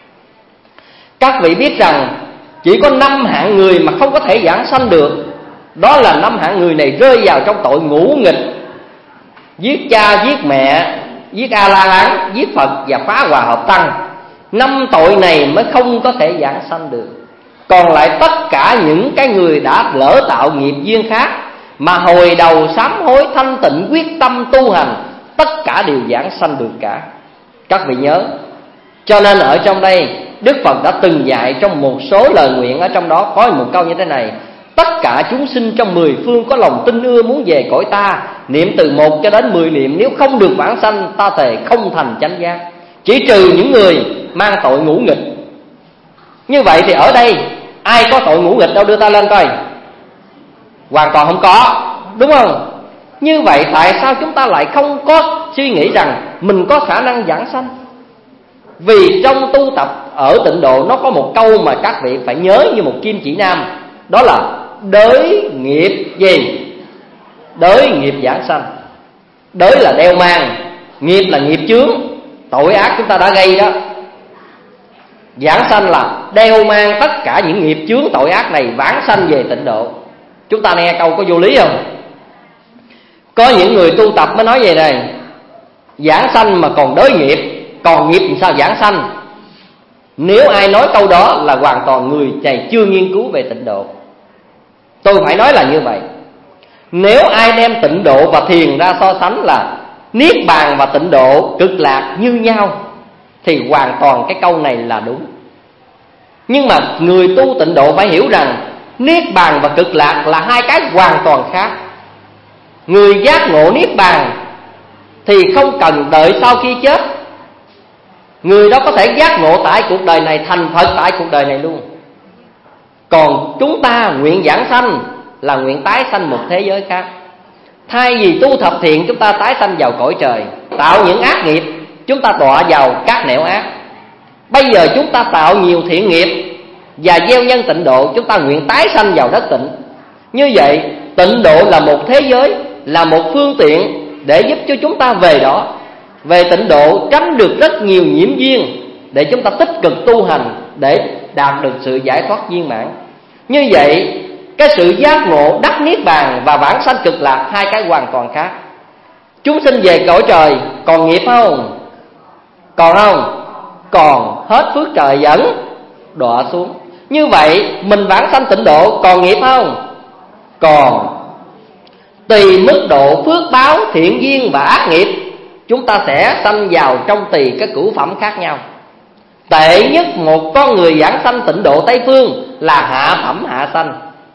Các vị biết rằng chỉ có 5 hạng người mà không có thể giảng sanh được. Đó là 5 hạng người này rơi vào trong tội ngũ nghịch: giết cha, giết mẹ, giết A-la-hán, giết Phật và phá hòa hợp tăng. 5 tội này mới không có thể giảng sanh được. Còn lại tất cả những cái người đã lỡ tạo nghiệp duyên khác mà hồi đầu sám hối thanh tịnh quyết tâm tu hành, tất cả đều giảng sanh được cả. Các vị nhớ. Cho nên ở trong đây Đức Phật đã từng dạy trong một số lời nguyện, ở trong đó có một câu như thế này: tất cả chúng sinh trong 10 phương có lòng tin ưa muốn về cõi ta, niệm từ 1 cho đến 10 niệm, nếu không được vãng sanh, ta thề không thành chánh giác. Chỉ trừ những người mang tội ngũ nghịch. Như vậy thì ở đây ai có tội ngũ nghịch đâu, đưa ta lên coi. Hoàn toàn không có, đúng không? Như vậy tại sao chúng ta lại không có suy nghĩ rằng mình có khả năng giảng sanh? Vì trong tu tập ở tịnh độ nó có một câu mà các vị phải nhớ như một kim chỉ nam. Đó là đới nghiệp gì? Đới nghiệp giảng sanh. Đới là đeo mang, nghiệp là nghiệp chướng, tội ác chúng ta đã gây đó. Giảng sanh là đeo mang tất cả những nghiệp chướng tội ác này vãng sanh về tịnh độ. Chúng ta nghe câu có vô lý không? Có những người tu tập mới nói về này: giảng sanh mà còn đới nghiệp, còn nghiệp làm sao giảng sanh? Nếu ai nói câu đó là hoàn toàn người này chưa nghiên cứu về tịnh độ. Tôi phải nói là như vậy. Nếu ai đem tịnh độ và thiền ra so sánh là niết bàn và tịnh độ cực lạc như nhau, thì hoàn toàn cái câu này là đúng. Nhưng mà người tu tịnh độ phải hiểu rằng niết bàn và cực lạc là hai cái hoàn toàn khác. Người giác ngộ niết bàn thì không cần đợi sau khi chết. Người đó có thể giác ngộ tại cuộc đời này, thành Phật tại cuộc đời này luôn. Còn chúng ta nguyện giảng sanh là nguyện tái sanh một thế giới khác. Thay vì tu thập thiện, chúng ta tái sanh vào cõi trời. Tạo những ác nghiệp, chúng ta đọa vào các nẻo ác. Bây giờ chúng ta tạo nhiều thiện nghiệp và gieo nhân tịnh độ, chúng ta nguyện tái sanh vào đất tịnh. Như vậy tịnh độ là một thế giới, là một phương tiện để giúp cho chúng ta về đó. Về tịnh độ tránh được rất nhiều nhiễm duyên, để chúng ta tích cực tu hành để đạt được sự giải thoát viên mãn. Như vậy cái sự giác ngộ đắc niết bàn và vãng sanh cực lạc hai cái hoàn toàn khác. Chúng sinh về cõi trời còn nghiệp không? Còn không? Còn, hết phước trời dẫn đọa xuống. Như vậy mình vãng sanh tịnh độ còn nghiệp không? Còn. Tùy mức độ phước báo, thiện duyên và ác nghiệp, chúng ta sẽ sanh vào trong tùy cái cửu phẩm khác nhau. Tệ nhất một con người giảng sanh tịnh độ Tây Phương là hạ phẩm hạ sanh,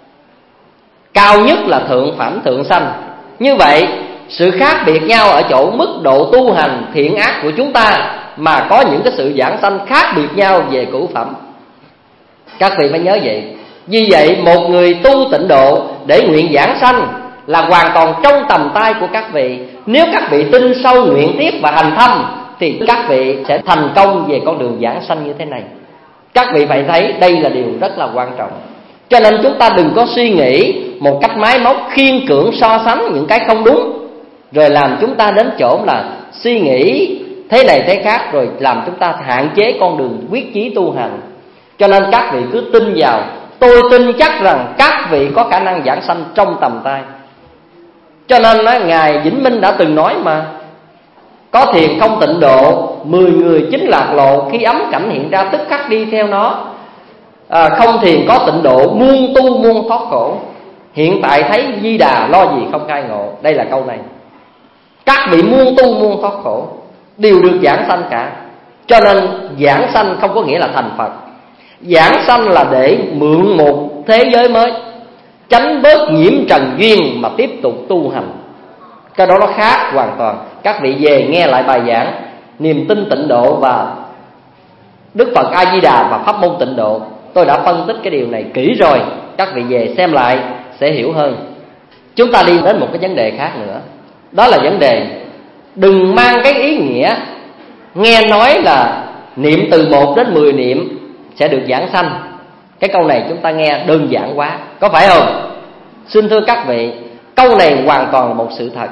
cao nhất là thượng phẩm thượng sanh. Như vậy sự khác biệt nhau ở chỗ mức độ tu hành thiện ác của chúng ta mà có những cái sự giảng sanh khác biệt nhau về cửu phẩm. Các vị phải nhớ vậy. Vì vậy một người tu tịnh độ để nguyện giảng sanh là hoàn toàn trong tầm tay của các vị. Nếu các vị tin sâu, nguyện tiếp và hành thâm thì các vị sẽ thành công về con đường giảng sanh như thế này. Các vị phải thấy đây là điều rất là quan trọng. Cho nên chúng ta đừng có suy nghĩ một cách máy móc, khiên cưỡng so sánh những cái không đúng, rồi làm chúng ta đến chỗ là suy nghĩ thế này thế khác, rồi làm chúng ta hạn chế con đường quyết chí tu hành. Cho nên các vị cứ tin vào. Tôi tin chắc rằng các vị có khả năng giảng sanh trong tầm tay. Cho nên Ngài Vĩnh Minh đã từng nói mà: có thiền không tịnh độ, 10 người chính lạc lộ, khi ấm cảnh hiện ra tức khắc đi theo nó. Không thiền có tịnh độ, muôn tu muôn thoát khổ. Hiện tại thấy Di Đà, lo gì không khai ngộ. Đây là câu này. Các vị muôn tu muôn thoát khổ đều được giảng sanh cả. Cho nên giảng sanh không có nghĩa là thành Phật. Giảng sanh là để mượn một thế giới mới, tránh bớt nhiễm trần duyên mà tiếp tục tu hành. Cái đó nó khác hoàn toàn. Các vị về nghe lại bài giảng Niềm tin tịnh độ và Đức Phật A Di Đà và pháp môn tịnh độ, tôi đã phân tích cái điều này kỹ rồi. Các vị về xem lại sẽ hiểu hơn. Chúng ta đi đến một cái vấn đề khác nữa. Đó là vấn đề đừng mang cái ý nghĩa nghe nói là niệm từ 1 đến 10 niệm sẽ được giảng sanh. Cái câu này chúng ta nghe đơn giản quá, có phải không? Xin thưa các vị, câu này hoàn toàn là một sự thật.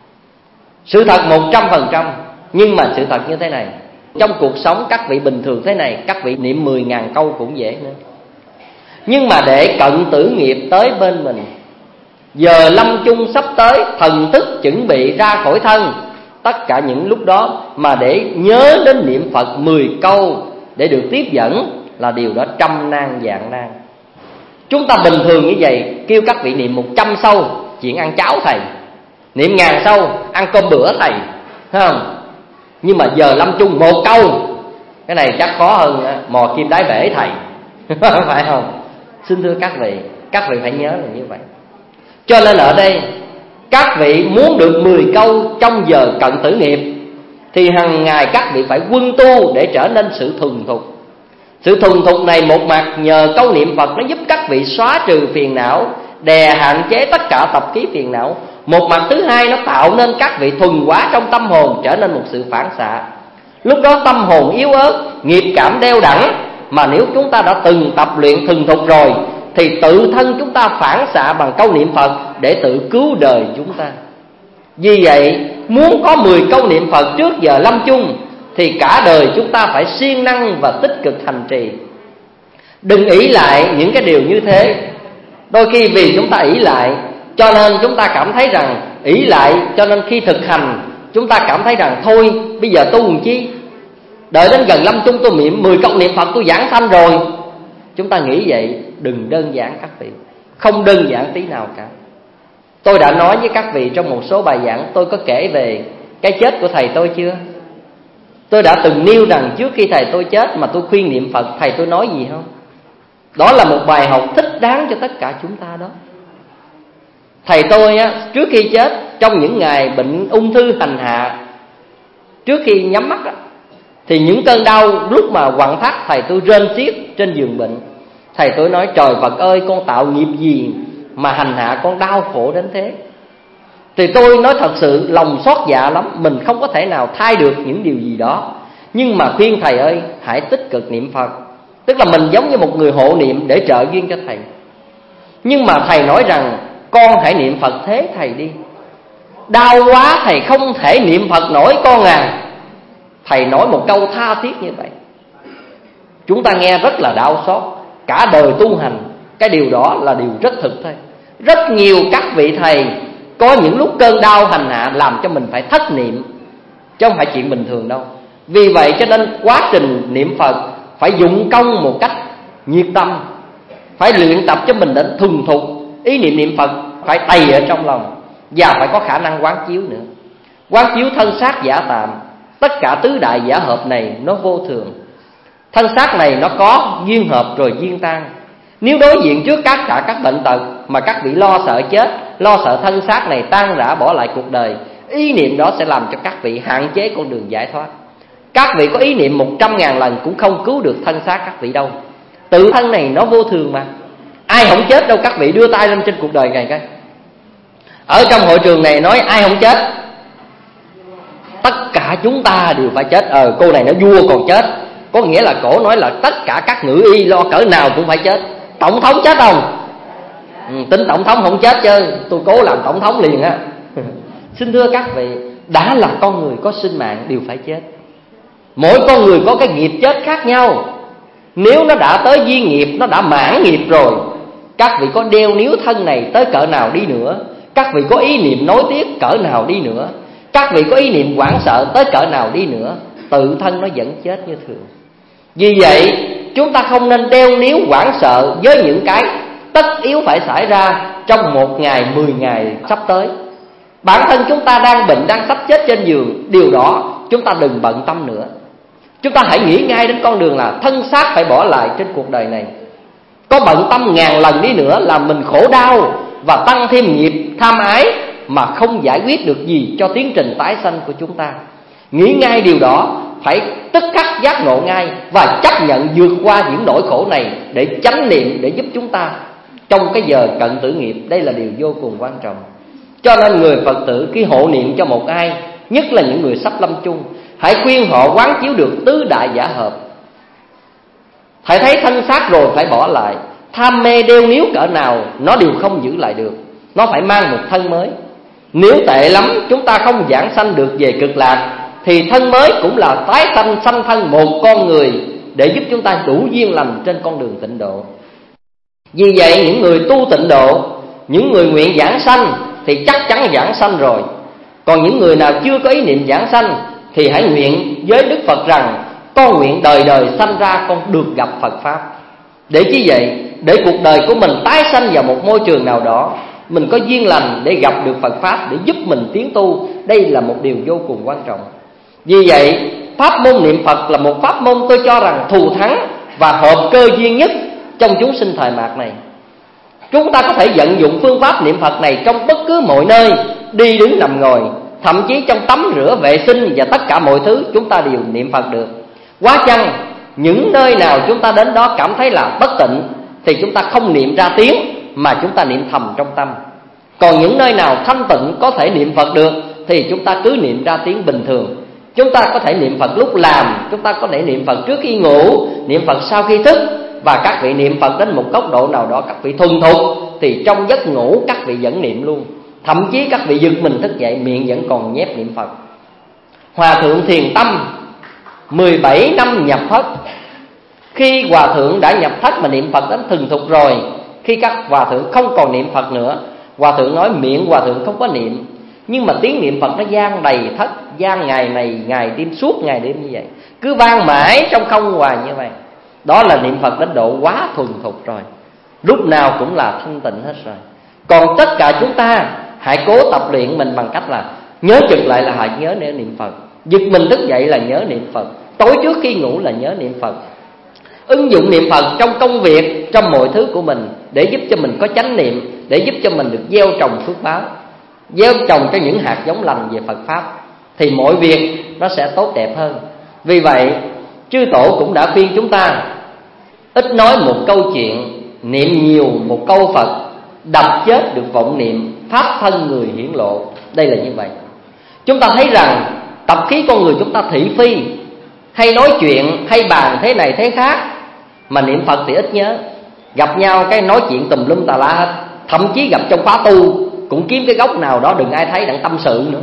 Sự thật 100%. Nhưng mà sự thật như thế này, trong cuộc sống các vị bình thường thế này, các vị niệm 10.000 câu cũng dễ nữa. Nhưng mà để cận tử nghiệp tới bên mình, giờ lâm chung sắp tới, thần thức chuẩn bị ra khỏi thân, tất cả những lúc đó mà để nhớ đến niệm Phật 10 câu để được tiếp dẫn là điều đó trăm nan vạn nan. Chúng ta bình thường như vậy, kêu các vị niệm 100 sâu chuyện ăn cháo thầy, niệm 1000 sâu ăn cơm bữa thầy, thấy không? Nhưng mà giờ lâm chung 1 câu, cái này chắc khó hơn mò kim đáy bể thầy. Phải không? Xin thưa các vị phải nhớ là như vậy. Cho nên ở đây các vị muốn được 10 câu trong giờ cận tử nghiệp thì hàng ngày các vị phải quân tu để trở nên sự thuần thục. Sự thuần thục này một mặt nhờ câu niệm Phật nó giúp các vị xóa trừ phiền não, đè hạn chế tất cả tập khí phiền não. Một mặt thứ hai nó tạo nên các vị thuần hóa trong tâm hồn, trở nên một sự phản xạ. Lúc đó tâm hồn yếu ớt, nghiệp cảm đeo đẳng, mà nếu chúng ta đã từng tập luyện thuần thục rồi thì tự thân chúng ta phản xạ bằng câu niệm Phật để tự cứu đời chúng ta. Vì vậy muốn có 10 câu niệm Phật trước giờ lâm chung thì cả đời chúng ta phải siêng năng và tích cực hành trì. Đừng ỷ lại những cái điều như thế. Đôi khi vì chúng ta ỷ lại cho nên chúng ta cảm thấy rằng, ỷ lại cho nên khi thực hành chúng ta cảm thấy rằng thôi bây giờ tu làm chi, đợi đến gần lâm chung tôi niệm 10 câu niệm Phật tôi giảng sanh rồi. Chúng ta nghĩ vậy đừng đơn giản các vị, không đơn giản tí nào cả. Tôi đã nói với các vị trong một số bài giảng, tôi có kể về cái chết của thầy tôi chưa? Tôi đã từng nêu rằng trước khi thầy tôi chết mà tôi khuyên niệm Phật, thầy tôi nói gì không? Đó là một bài học thích đáng cho tất cả chúng ta đó. Thầy tôi trước khi chết, trong những ngày bệnh ung thư hành hạ, trước khi nhắm mắt thì những cơn đau lúc mà quặn thắt thầy tôi rên xiết trên giường bệnh. Thầy tôi nói trời Phật ơi, con tạo nghiệp gì mà hành hạ con đau khổ đến thế. Thì tôi nói thật sự lòng xót dạ lắm, mình không có thể nào thay được những điều gì đó. Nhưng mà khuyên thầy ơi hãy tích cực niệm Phật. Tức là mình giống như một người hộ niệm để trợ duyên cho thầy. Nhưng mà thầy nói rằng con hãy niệm Phật thế thầy đi, đau quá thầy không thể niệm Phật nổi con à. Thầy nói một câu tha thiết như vậy, chúng ta nghe rất là đau xót. Cả đời tu hành, cái điều đó là điều rất thực thôi. Rất nhiều các vị thầy có những lúc cơn đau hành hạ làm cho mình phải thất niệm, chứ không phải chuyện bình thường đâu. Vì vậy cho nên quá trình niệm Phật phải dụng công một cách nhiệt tâm, phải luyện tập cho mình đến thuần thục. Ý niệm niệm Phật phải tày ở trong lòng, và phải có khả năng quán chiếu nữa. Quán chiếu thân xác giả tạm, tất cả tứ đại giả hợp này nó vô thường. Thân xác này nó có duyên hợp rồi duyên tan. Nếu đối diện trước cả các bệnh tật mà các vị lo sợ chết, lo sợ thân xác này tan rã bỏ lại cuộc đời, ý niệm đó sẽ làm cho các vị hạn chế con đường giải thoát. Các vị có ý niệm 100.000 lần cũng không cứu được thân xác các vị đâu. Tự thân này nó vô thường mà. Ai không chết đâu, các vị đưa tay lên trên cuộc đời này coi. Ở trong hội trường này nói ai không chết? Tất cả chúng ta đều phải chết. Cô này nó vua còn chết, có nghĩa là cổ nói là tất cả các ngự y lo cỡ nào cũng phải chết. Tổng thống chết không? Tính tổng thống không chết chứ tôi cố làm tổng thống liền á. Xin thưa các vị, đã là con người có sinh mạng đều phải chết. Mỗi con người có cái nghiệp chết khác nhau. Nếu nó đã tới duyên nghiệp, nó đã mãn nghiệp rồi, các vị có đeo níu thân này tới cỡ nào đi nữa, các vị có ý niệm nối tiếc cỡ nào đi nữa, các vị có ý niệm hoảng sợ tới cỡ nào đi nữa, tự thân nó vẫn chết như thường. Vì vậy chúng ta không nên đeo níu hoảng sợ với những cái tất yếu phải xảy ra trong 1 ngày, 10 ngày sắp tới. Bản thân chúng ta đang bệnh, đang sắp chết trên giường, điều đó chúng ta đừng bận tâm nữa. Chúng ta hãy nghĩ ngay đến con đường là thân xác phải bỏ lại trên cuộc đời này. Có bận tâm ngàn lần đi nữa là mình khổ đau và tăng thêm nghiệp tham ái mà không giải quyết được gì cho tiến trình tái sanh của chúng ta. Nghĩ ngay điều đó, phải tức khắc giác ngộ ngay và chấp nhận vượt qua những nỗi khổ này để chánh niệm, để giúp chúng ta trong cái giờ cận tử nghiệp. Đây là điều vô cùng quan trọng. Cho nên người Phật tử khi hộ niệm cho một ai, nhất là những người sắp lâm chung, hãy khuyên họ quán chiếu được tứ đại giả hợp. Hãy thấy thân xác rồi phải bỏ lại. Tham mê đeo níu cỡ nào nó đều không giữ lại được. Nó phải mang một thân mới. Nếu tệ lắm chúng ta không giảng sanh được về cực lạc, thì thân mới cũng là tái sanh, sanh thân một con người, để giúp chúng ta đủ duyên lành trên con đường tịnh độ. Vì vậy những người tu tịnh độ, những người nguyện giảng sanh thì chắc chắn giảng sanh rồi. Còn những người nào chưa có ý niệm giảng sanh thì hãy nguyện với Đức Phật rằng: con nguyện đời đời sanh ra con được gặp Phật Pháp. Để chi vậy? Để cuộc đời của mình tái sanh vào một môi trường nào đó, mình có duyên lành để gặp được Phật Pháp, để giúp mình tiến tu. Đây là một điều vô cùng quan trọng. Vì vậy pháp môn niệm Phật là một pháp môn tôi cho rằng thù thắng và hợp cơ duyên nhất trong chúng sinh thời mạt này. Chúng ta có thể vận dụng phương pháp niệm Phật này trong bất cứ mọi nơi, đi đứng nằm ngồi, thậm chí trong tắm rửa vệ sinh và tất cả mọi thứ chúng ta đều niệm Phật được. Quá chăng những nơi nào chúng ta đến đó cảm thấy là bất tịnh thì chúng ta không niệm ra tiếng mà chúng ta niệm thầm trong tâm. Còn những nơi nào thanh tịnh có thể niệm Phật được thì chúng ta cứ niệm ra tiếng bình thường. Chúng ta có thể niệm Phật lúc làm, chúng ta có thể niệm Phật trước khi ngủ, niệm Phật sau khi thức. Và các vị niệm Phật đến một góc độ nào đó, các vị thuần thục thì trong giấc ngủ các vị vẫn niệm luôn. Thậm chí các vị giật mình thức dậy, miệng vẫn còn nhép niệm Phật. Hòa thượng Thiền Tâm 17 năm nhập thất. Khi hòa thượng đã nhập thất mà niệm Phật đến thuần thục rồi, khi các hòa thượng không còn niệm Phật nữa, hòa thượng nói miệng hòa thượng không có niệm, nhưng mà tiếng niệm Phật nó vang đầy thất, vang ngày này ngày đêm, suốt ngày đêm như vậy, cứ vang mãi trong không hoài như vậy. Đó là niệm Phật đến độ quá thuần thục rồi, lúc nào cũng là thanh tịnh hết rồi. Còn tất cả chúng ta hãy cố tập luyện mình bằng cách là nhớ chực lại là hãy nhớ để niệm Phật, giật mình thức dậy là nhớ niệm Phật, tối trước khi ngủ là nhớ niệm Phật. Ứng dụng niệm Phật trong công việc, trong mọi thứ của mình, để giúp cho mình có chánh niệm, để giúp cho mình được gieo trồng phước báo, gieo trồng cho những hạt giống lành về Phật Pháp, thì mọi việc nó sẽ tốt đẹp hơn. Vì vậy chư tổ cũng đã khuyên chúng ta ít nói một câu chuyện, niệm nhiều một câu Phật, đập chết được vọng niệm, pháp thân người hiển lộ. Đây là như vậy. Chúng ta thấy rằng tập khí con người chúng ta thị phi, hay nói chuyện, hay bàn thế này thế khác, mà niệm Phật thì ít nhớ. Gặp nhau cái nói chuyện tùm lum tà la hết. Thậm chí gặp trong khóa tu cũng kiếm cái góc nào đó đừng ai thấy đặng tâm sự nữa.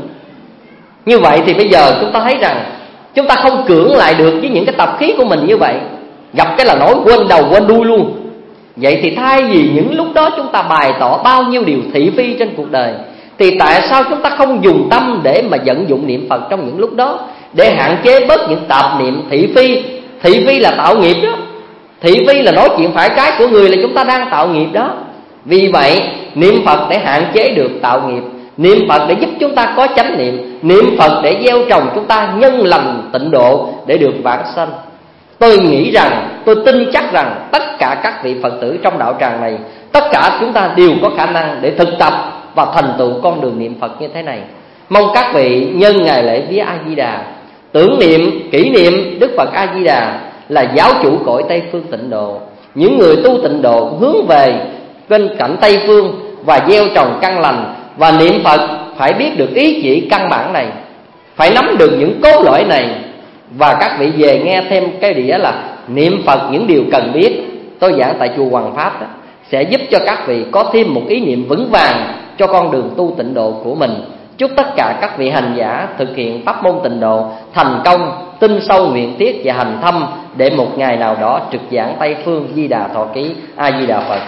Như vậy thì bây giờ chúng ta thấy rằng chúng ta không cưỡng lại được với những cái tập khí của mình như vậy. Gặp cái là nói quên đầu quên đuôi luôn. Vậy thì thay vì những lúc đó chúng ta bày tỏ bao nhiêu điều thị phi trên cuộc đời, thì tại sao chúng ta không dùng tâm để mà vận dụng niệm Phật trong những lúc đó, để hạn chế bớt những tạp niệm thị phi. Thị phi là tạo nghiệp đó. Thị phi là nói chuyện phải trái của người, là chúng ta đang tạo nghiệp đó. Vì vậy niệm Phật để hạn chế được tạo nghiệp, niệm Phật để giúp chúng ta có chánh niệm, niệm Phật để gieo trồng chúng ta nhân lành tịnh độ để được vãng sanh. Tôi nghĩ rằng, tôi tin chắc rằng tất cả các vị Phật tử trong đạo tràng này, tất cả chúng ta đều có khả năng để thực tập và thành tựu con đường niệm Phật như thế này. Mong các vị nhân ngày lễ vía A Di Đà, tưởng niệm kỷ niệm Đức Phật A Di Đà là giáo chủ cõi Tây phương tịnh độ. Những người tu tịnh độ hướng về bên cạnh Tây phương và gieo trồng căn lành. Và niệm Phật phải biết được ý chỉ căn bản này, phải nắm được những cốt lõi này. Và các vị về nghe thêm cái đĩa là niệm Phật những điều cần biết, tôi giảng tại chùa Hoàng Pháp đó, sẽ giúp cho các vị có thêm một ý niệm vững vàng cho con đường tu tịnh độ của mình. Chúc tất cả các vị hành giả thực hiện pháp môn tịnh độ thành công, tin sâu nguyện thiết và hành thâm, để một ngày nào đó trực giảng Tây phương Di Đà Thọ Ký. A Di Đà Phật.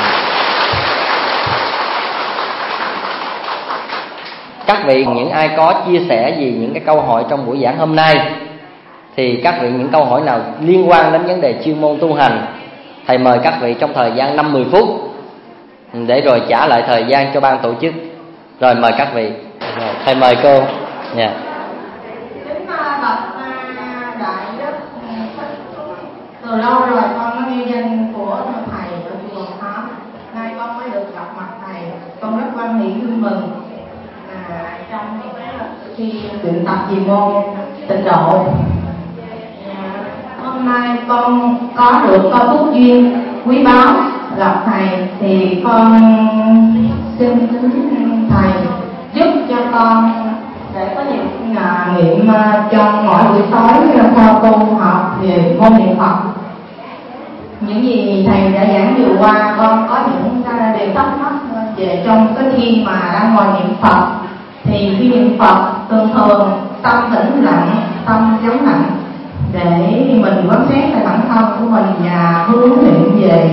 Các vị những ai có chia sẻ gì những cái câu hỏi trong buổi giảng hôm nay, thì các vị những câu hỏi nào liên quan đến vấn đề chuyên môn tu hành, thầy mời các vị trong thời gian 5-10 phút để rồi trả lại thời gian cho ban tổ chức. Rồi mời các vị. Thầy mời cô. Yeah. Kính bạch đại đức, từ lâu rồi con có nghe danh của thầy ở chùa Hoàng Pháp. Nay con mới được gặp mặt thầy, con rất quan hỷ vui mừng trong khi luyện tập về môn tịnh độ. Hôm nay con có được có phước duyên quý báu gặp thầy thì con xin thầy giúp cho con để có những nghiệm trong mỗi buổi tối sau tu học về môn niệm Phật. Những gì thầy đã giảng vừa qua, con có những điều thắc mắc về trong cái khi mà đang ngồi niệm Phật. Thì khi niệm Phật thường tâm tĩnh lặng, tâm vắng lặng để mình quan sát về bản thân của mình và hướng niệm về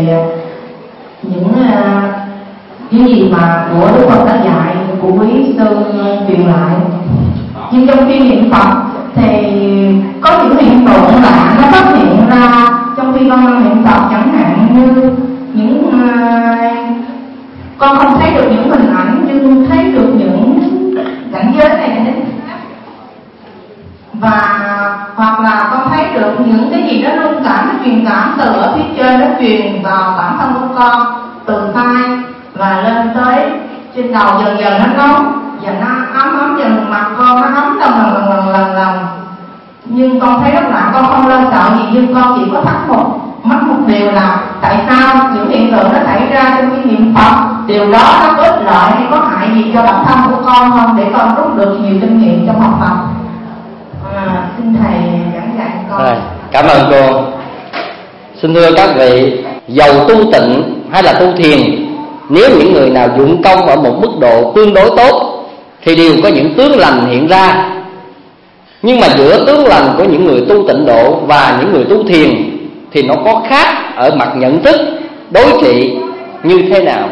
những gì mà của Đức Phật đã dạy, của quý sư truyền lại. Nhưng trong khi niệm Phật thì có những hiện tượng lạ nó phát hiện ra trong khi con niệm Phật, chẳng hạn như những con không thấy được những hình ảnh nhưng thấy được những cảnh giới này, và hoặc là con thấy được những cái gì đó rung cảm, nó truyền cảm từ ở phía trên, nó truyền vào bản thân của con từ tai và lên tới trên đầu, dần dần nó nóng và nó ấm dần, mặt con nó ấm lần. Nhưng con thấy rất lạ, con không lo sợ gì, nhưng con chỉ có thắc mắc một điều là tại sao những hiện tượng nó xảy ra trong khi niệm Phật, điều đó nó có ích lợi hay có hại gì cho bản thân của con không, để con rút được nhiều kinh nghiệm trong học tập. Xin thầy giảng dạy con. Cảm ơn cô. Xin thưa các vị, dầu tu tịnh hay là tu thiền, nếu những người nào dụng công ở một mức độ tương đối tốt thì đều có những tướng lành hiện ra. Nhưng mà giữa tướng lành của những người tu tịnh độ và những người tu thiền thì nó có khác ở mặt nhận thức, đối trị như thế nào?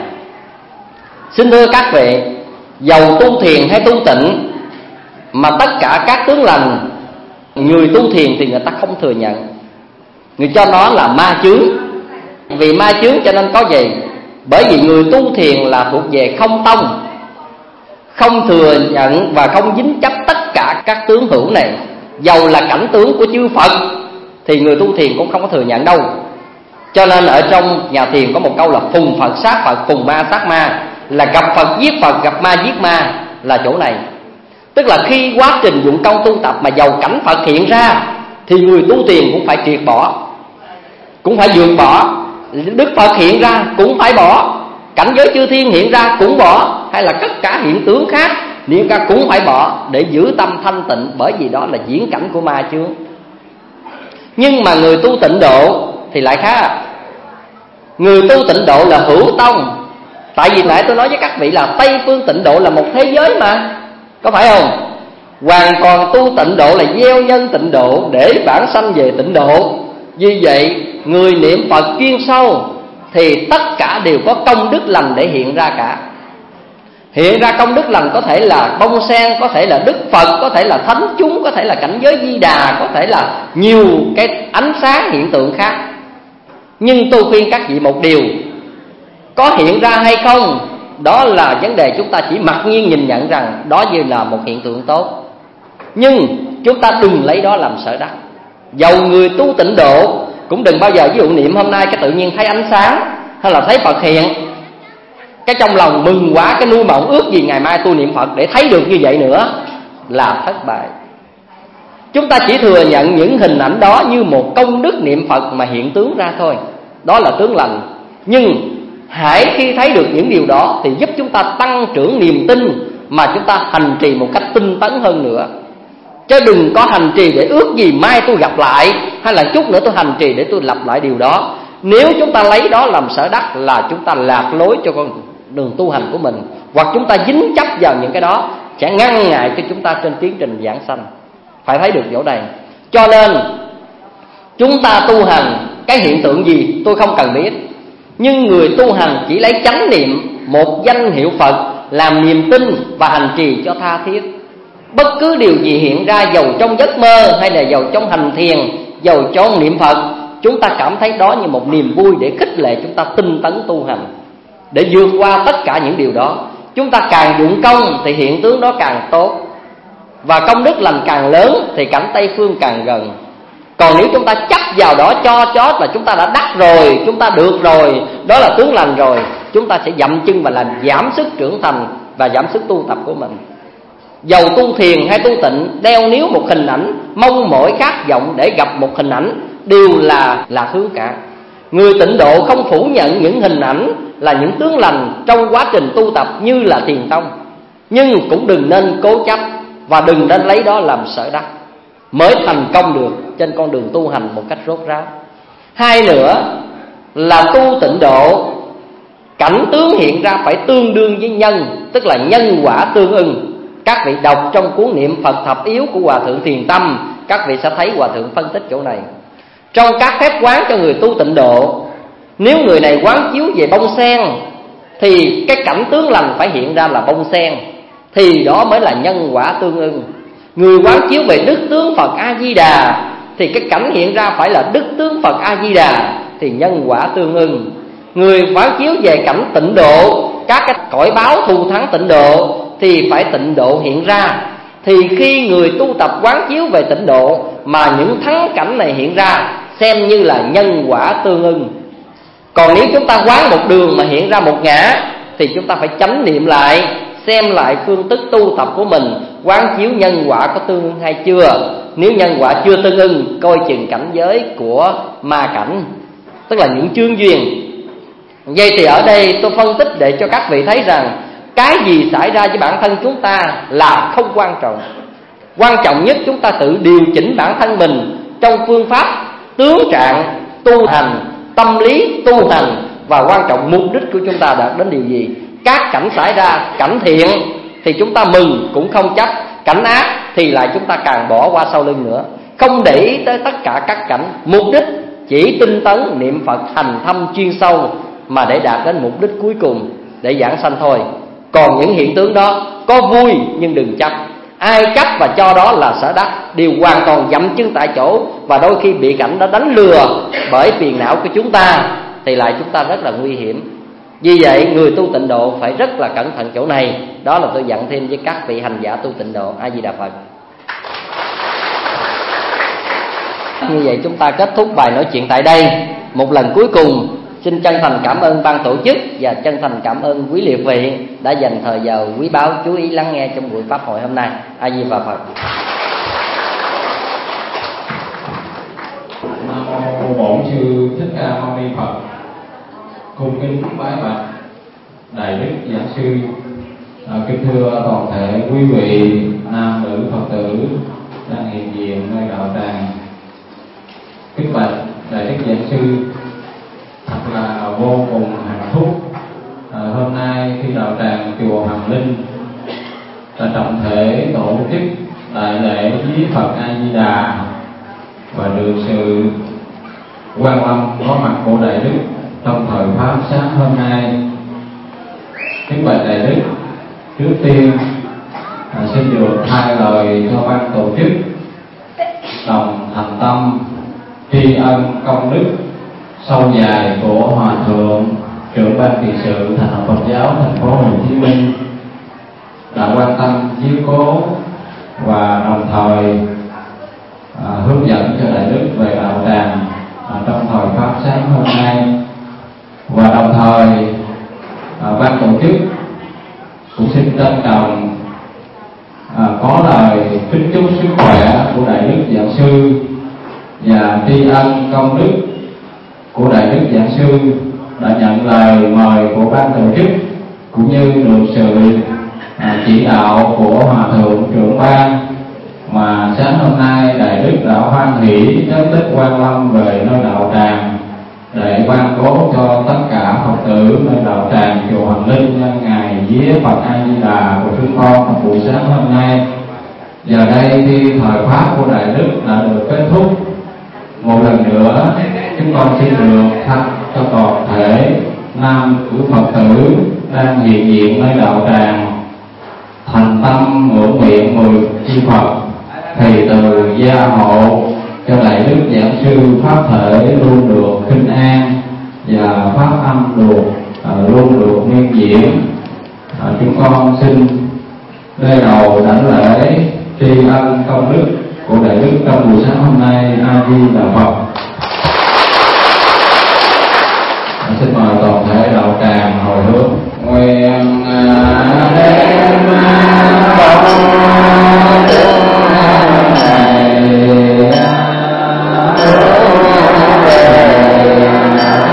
Xin thưa các vị, dầu tu thiền hay tu tịnh mà tất cả các tướng lành, người tu thiền thì người ta không thừa nhận, người cho nó là ma chướng. Vì ma chướng cho nên có gì? Bởi vì người tu thiền là thuộc về không tông, không thừa nhận và không dính chấp tất cả các tướng hữu này. Dầu là cảnh tướng của chư Phật thì người tu thiền cũng không có thừa nhận đâu. Cho nên ở trong nhà thiền có một câu là phùng Phật sát Phật, phùng ma sát ma, là gặp Phật giết Phật, gặp ma giết ma, là chỗ này. Tức là khi quá trình dụng công tu tập mà dầu cảnh Phật hiện ra thì người tu thiền cũng phải triệt bỏ, cũng phải vượt bỏ. Đức Phật hiện ra cũng phải bỏ, cảnh giới chư thiên hiện ra cũng bỏ, hay là tất cả hiện tướng khác niệm ca cũng phải bỏ để giữ tâm thanh tịnh, bởi vì đó là diễn cảnh của ma chướng. Nhưng mà người tu tịnh độ thì lại khác. Người tu tịnh độ là hữu tông. Tại vì nãy tôi nói với các vị là Tây phương tịnh độ là một thế giới mà, có phải không? Hoàn toàn tu tịnh độ là gieo nhân tịnh độ để bản sanh về tịnh độ. Vì vậy người niệm Phật chuyên sâu thì tất cả đều có công đức lành để hiện ra cả. Hiện ra công đức lành có thể là bông sen, có thể là Đức Phật, có thể là thánh chúng, có thể là cảnh giới Di Đà, có thể là nhiều cái ánh sáng hiện tượng khác. Nhưng tôi khuyên các vị một điều, có hiện ra hay không, đó là vấn đề chúng ta chỉ mặc nhiên nhìn nhận rằng đó như là một hiện tượng tốt. Nhưng chúng ta đừng lấy đó làm sở đắc. Dầu người tu tịnh độ cũng đừng bao giờ ví dụ niệm hôm nay cái tự nhiên thấy ánh sáng hay là thấy Phật hiện, cái trong lòng mừng quá, cái nuôi mộng ước gì ngày mai tôi niệm Phật để thấy được như vậy nữa, là thất bại. Chúng ta chỉ thừa nhận những hình ảnh đó như một công đức niệm Phật mà hiện tướng ra thôi, đó là tướng lành. Nhưng hãy khi thấy được những điều đó thì giúp chúng ta tăng trưởng niềm tin mà chúng ta hành trì một cách tinh tấn hơn nữa. Chứ đừng có hành trì để ước gì mai tôi gặp lại, hay là chút nữa tôi hành trì để tôi lặp lại điều đó. Nếu chúng ta lấy đó làm sở đắc là chúng ta lạc lối cho con đường tu hành của mình, hoặc chúng ta dính chấp vào những cái đó sẽ ngăn ngại cho chúng ta trên tiến trình giảng sanh. Phải thấy được chỗ này. Cho nên chúng ta tu hành cái hiện tượng gì tôi không cần biết, nhưng người tu hành chỉ lấy chánh niệm một danh hiệu Phật làm niềm tin và hành trì cho tha thiết. Bất cứ điều gì hiện ra, dầu trong giấc mơ hay là dầu trong hành thiền, dầu trong niệm Phật, chúng ta cảm thấy đó như một niềm vui để khích lệ chúng ta tinh tấn tu hành, để vượt qua tất cả những điều đó. Chúng ta càng dụng công thì hiện tướng đó càng tốt, và công đức lành càng lớn thì cảnh Tây phương càng gần. Còn nếu chúng ta chấp vào đó cho chót là chúng ta đã đắc rồi, chúng ta được rồi, đó là tướng lành rồi, chúng ta sẽ dậm chân và làm giảm sức trưởng thành và giảm sức tu tập của mình. Dầu tu thiền hay tu tịnh, đeo níu một hình ảnh, mong mỏi khát vọng để gặp một hình ảnh, đều là hướng cả. Người tịnh độ không phủ nhận những hình ảnh là những tướng lành trong quá trình tu tập như là thiền tông, nhưng cũng đừng nên cố chấp và đừng nên lấy đó làm sở đắc mới thành công được trên con đường tu hành một cách rốt ráo. Hai nữa là tu tịnh độ, cảnh tướng hiện ra phải tương đương với nhân, tức là nhân quả tương ưng. Các vị đọc trong cuốn Niệm Phật Thập Yếu của Hòa Thượng Thiền Tâm, các vị sẽ thấy Hòa Thượng phân tích chỗ này. Trong các phép quán cho người tu tịnh độ, nếu người này quán chiếu về bông sen thì cái cảnh tướng lành phải hiện ra là bông sen, thì đó mới là nhân quả tương ưng. Người quán chiếu về đức tướng Phật A-di-đà thì cái cảnh hiện ra phải là đức tướng Phật A-di-đà, thì nhân quả tương ưng. Người quán chiếu về cảnh tịnh độ, các cái cõi báo thù thắng tịnh độ thì phải tịnh độ hiện ra. Thì khi người tu tập quán chiếu về tịnh độ mà những thắng cảnh này hiện ra, xem như là nhân quả tương ưng. Còn nếu chúng ta quán một đường mà hiện ra một ngã thì chúng ta phải chánh niệm lại, xem lại phương thức tu tập của mình, quán chiếu nhân quả có tương ưng hay chưa. Nếu nhân quả chưa tương ưng, coi chừng cảnh giới của ma cảnh, tức là những chướng duyên. Vậy thì ở đây tôi phân tích để cho các vị thấy rằng cái gì xảy ra với bản thân chúng ta là không quan trọng. Quan trọng nhất chúng ta tự điều chỉnh bản thân mình trong phương pháp tướng trạng tu hành, tâm lý tu hành, và quan trọng mục đích của chúng ta đạt đến điều gì. Các cảnh xảy ra, cảnh thiện thì chúng ta mừng cũng không chấp, cảnh ác thì lại chúng ta càng bỏ qua sau lưng nữa, không để ý tới tất cả các cảnh. Mục đích chỉ tinh tấn niệm Phật hành thâm chuyên sâu mà để đạt đến mục đích cuối cùng, để giảng sanh thôi. Còn những hiện tướng đó có vui nhưng đừng chấp. Ai chấp và cho đó là sở đắc đều hoàn toàn dậm chân tại chỗ, và đôi khi bị cảnh đó đánh lừa bởi phiền não của chúng ta thì lại chúng ta rất là nguy hiểm. Vì vậy người tu tịnh độ phải rất là cẩn thận chỗ này. Đó là tôi dặn thêm với các vị hành giả tu tịnh độ. A Di Đà Phật. Như vậy chúng ta kết thúc bài nói chuyện tại đây. Một lần cuối cùng xin chân thành cảm ơn ban tổ chức và chân thành cảm ơn quý liệt vị đã dành thời giờ quý báu chú ý lắng nghe trong buổi pháp hội hôm nay. A Di Đà Phật. Nam mô Bổn Sư Thích Ca Mâu Ni Phật. Cung kính bái bạch đại đức giảng sư. Kính thưa toàn thể quý vị nam nữ Phật tử đang hiện diện nơi đạo tràng. Kính bạch đại đức giảng sư, thật là vô cùng hạnh phúc hôm nay khi đạo tràng chùa Hoàng Linh đã trọng thể tổ chức đại lễ viếng Phật A Di Đà và được sự quan lâm có mặt của đại đức trong thời pháp sáng hôm nay. Kính bạch đại đức, trước tiên xin được thay lời cho ban tổ chức đồng thành tâm tri ân công đức sâu dài của Hòa Thượng trưởng ban trị sự Thành Học Phật giáo thành phố Hồ Chí Minh đã quan tâm chiếu cố và đồng thời hướng dẫn cho đại đức về đạo tràng trong thời pháp sáng hôm nay. Và đồng thời ban tổ chức cũng xin trân trọng có lời kính chúc sức khỏe của đại đức giảng sư và tri ân công đức của đại đức giảng sư đã nhận lời mời của ban tổ chức, cũng như được sự chỉ đạo của Hòa Thượng trưởng ban mà sáng hôm nay đại đức đã hoan hỷ đến tích quan lâm về nơi đạo tràng để ban cố cho tất cả Phật tử nơi đạo tràng chùa Hoàng Linh nhân ngày viếng Phật A Di Đà của chúng con vào buổi sáng hôm nay. Giờ đây khi thời pháp của đại đức đã được kết thúc, một lần nữa chúng con xin được thay cho toàn thể nam nữ Phật tử đang hiện diện nơi đạo tràng thành tâm ngưỡng nguyện 10 chi Phật thì từ gia hộ cho đại đức giảng sư pháp thể luôn được khinh an và pháp âm luôn được nguyên diễn. Chúng con xin đây đầu đảnh lễ tri ân công đức của đại đức trong buổi sáng hôm nay. A Di Đà Phật. Xin mời toàn thể đạo tràng hồi hướng nguyện đem bóng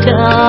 cả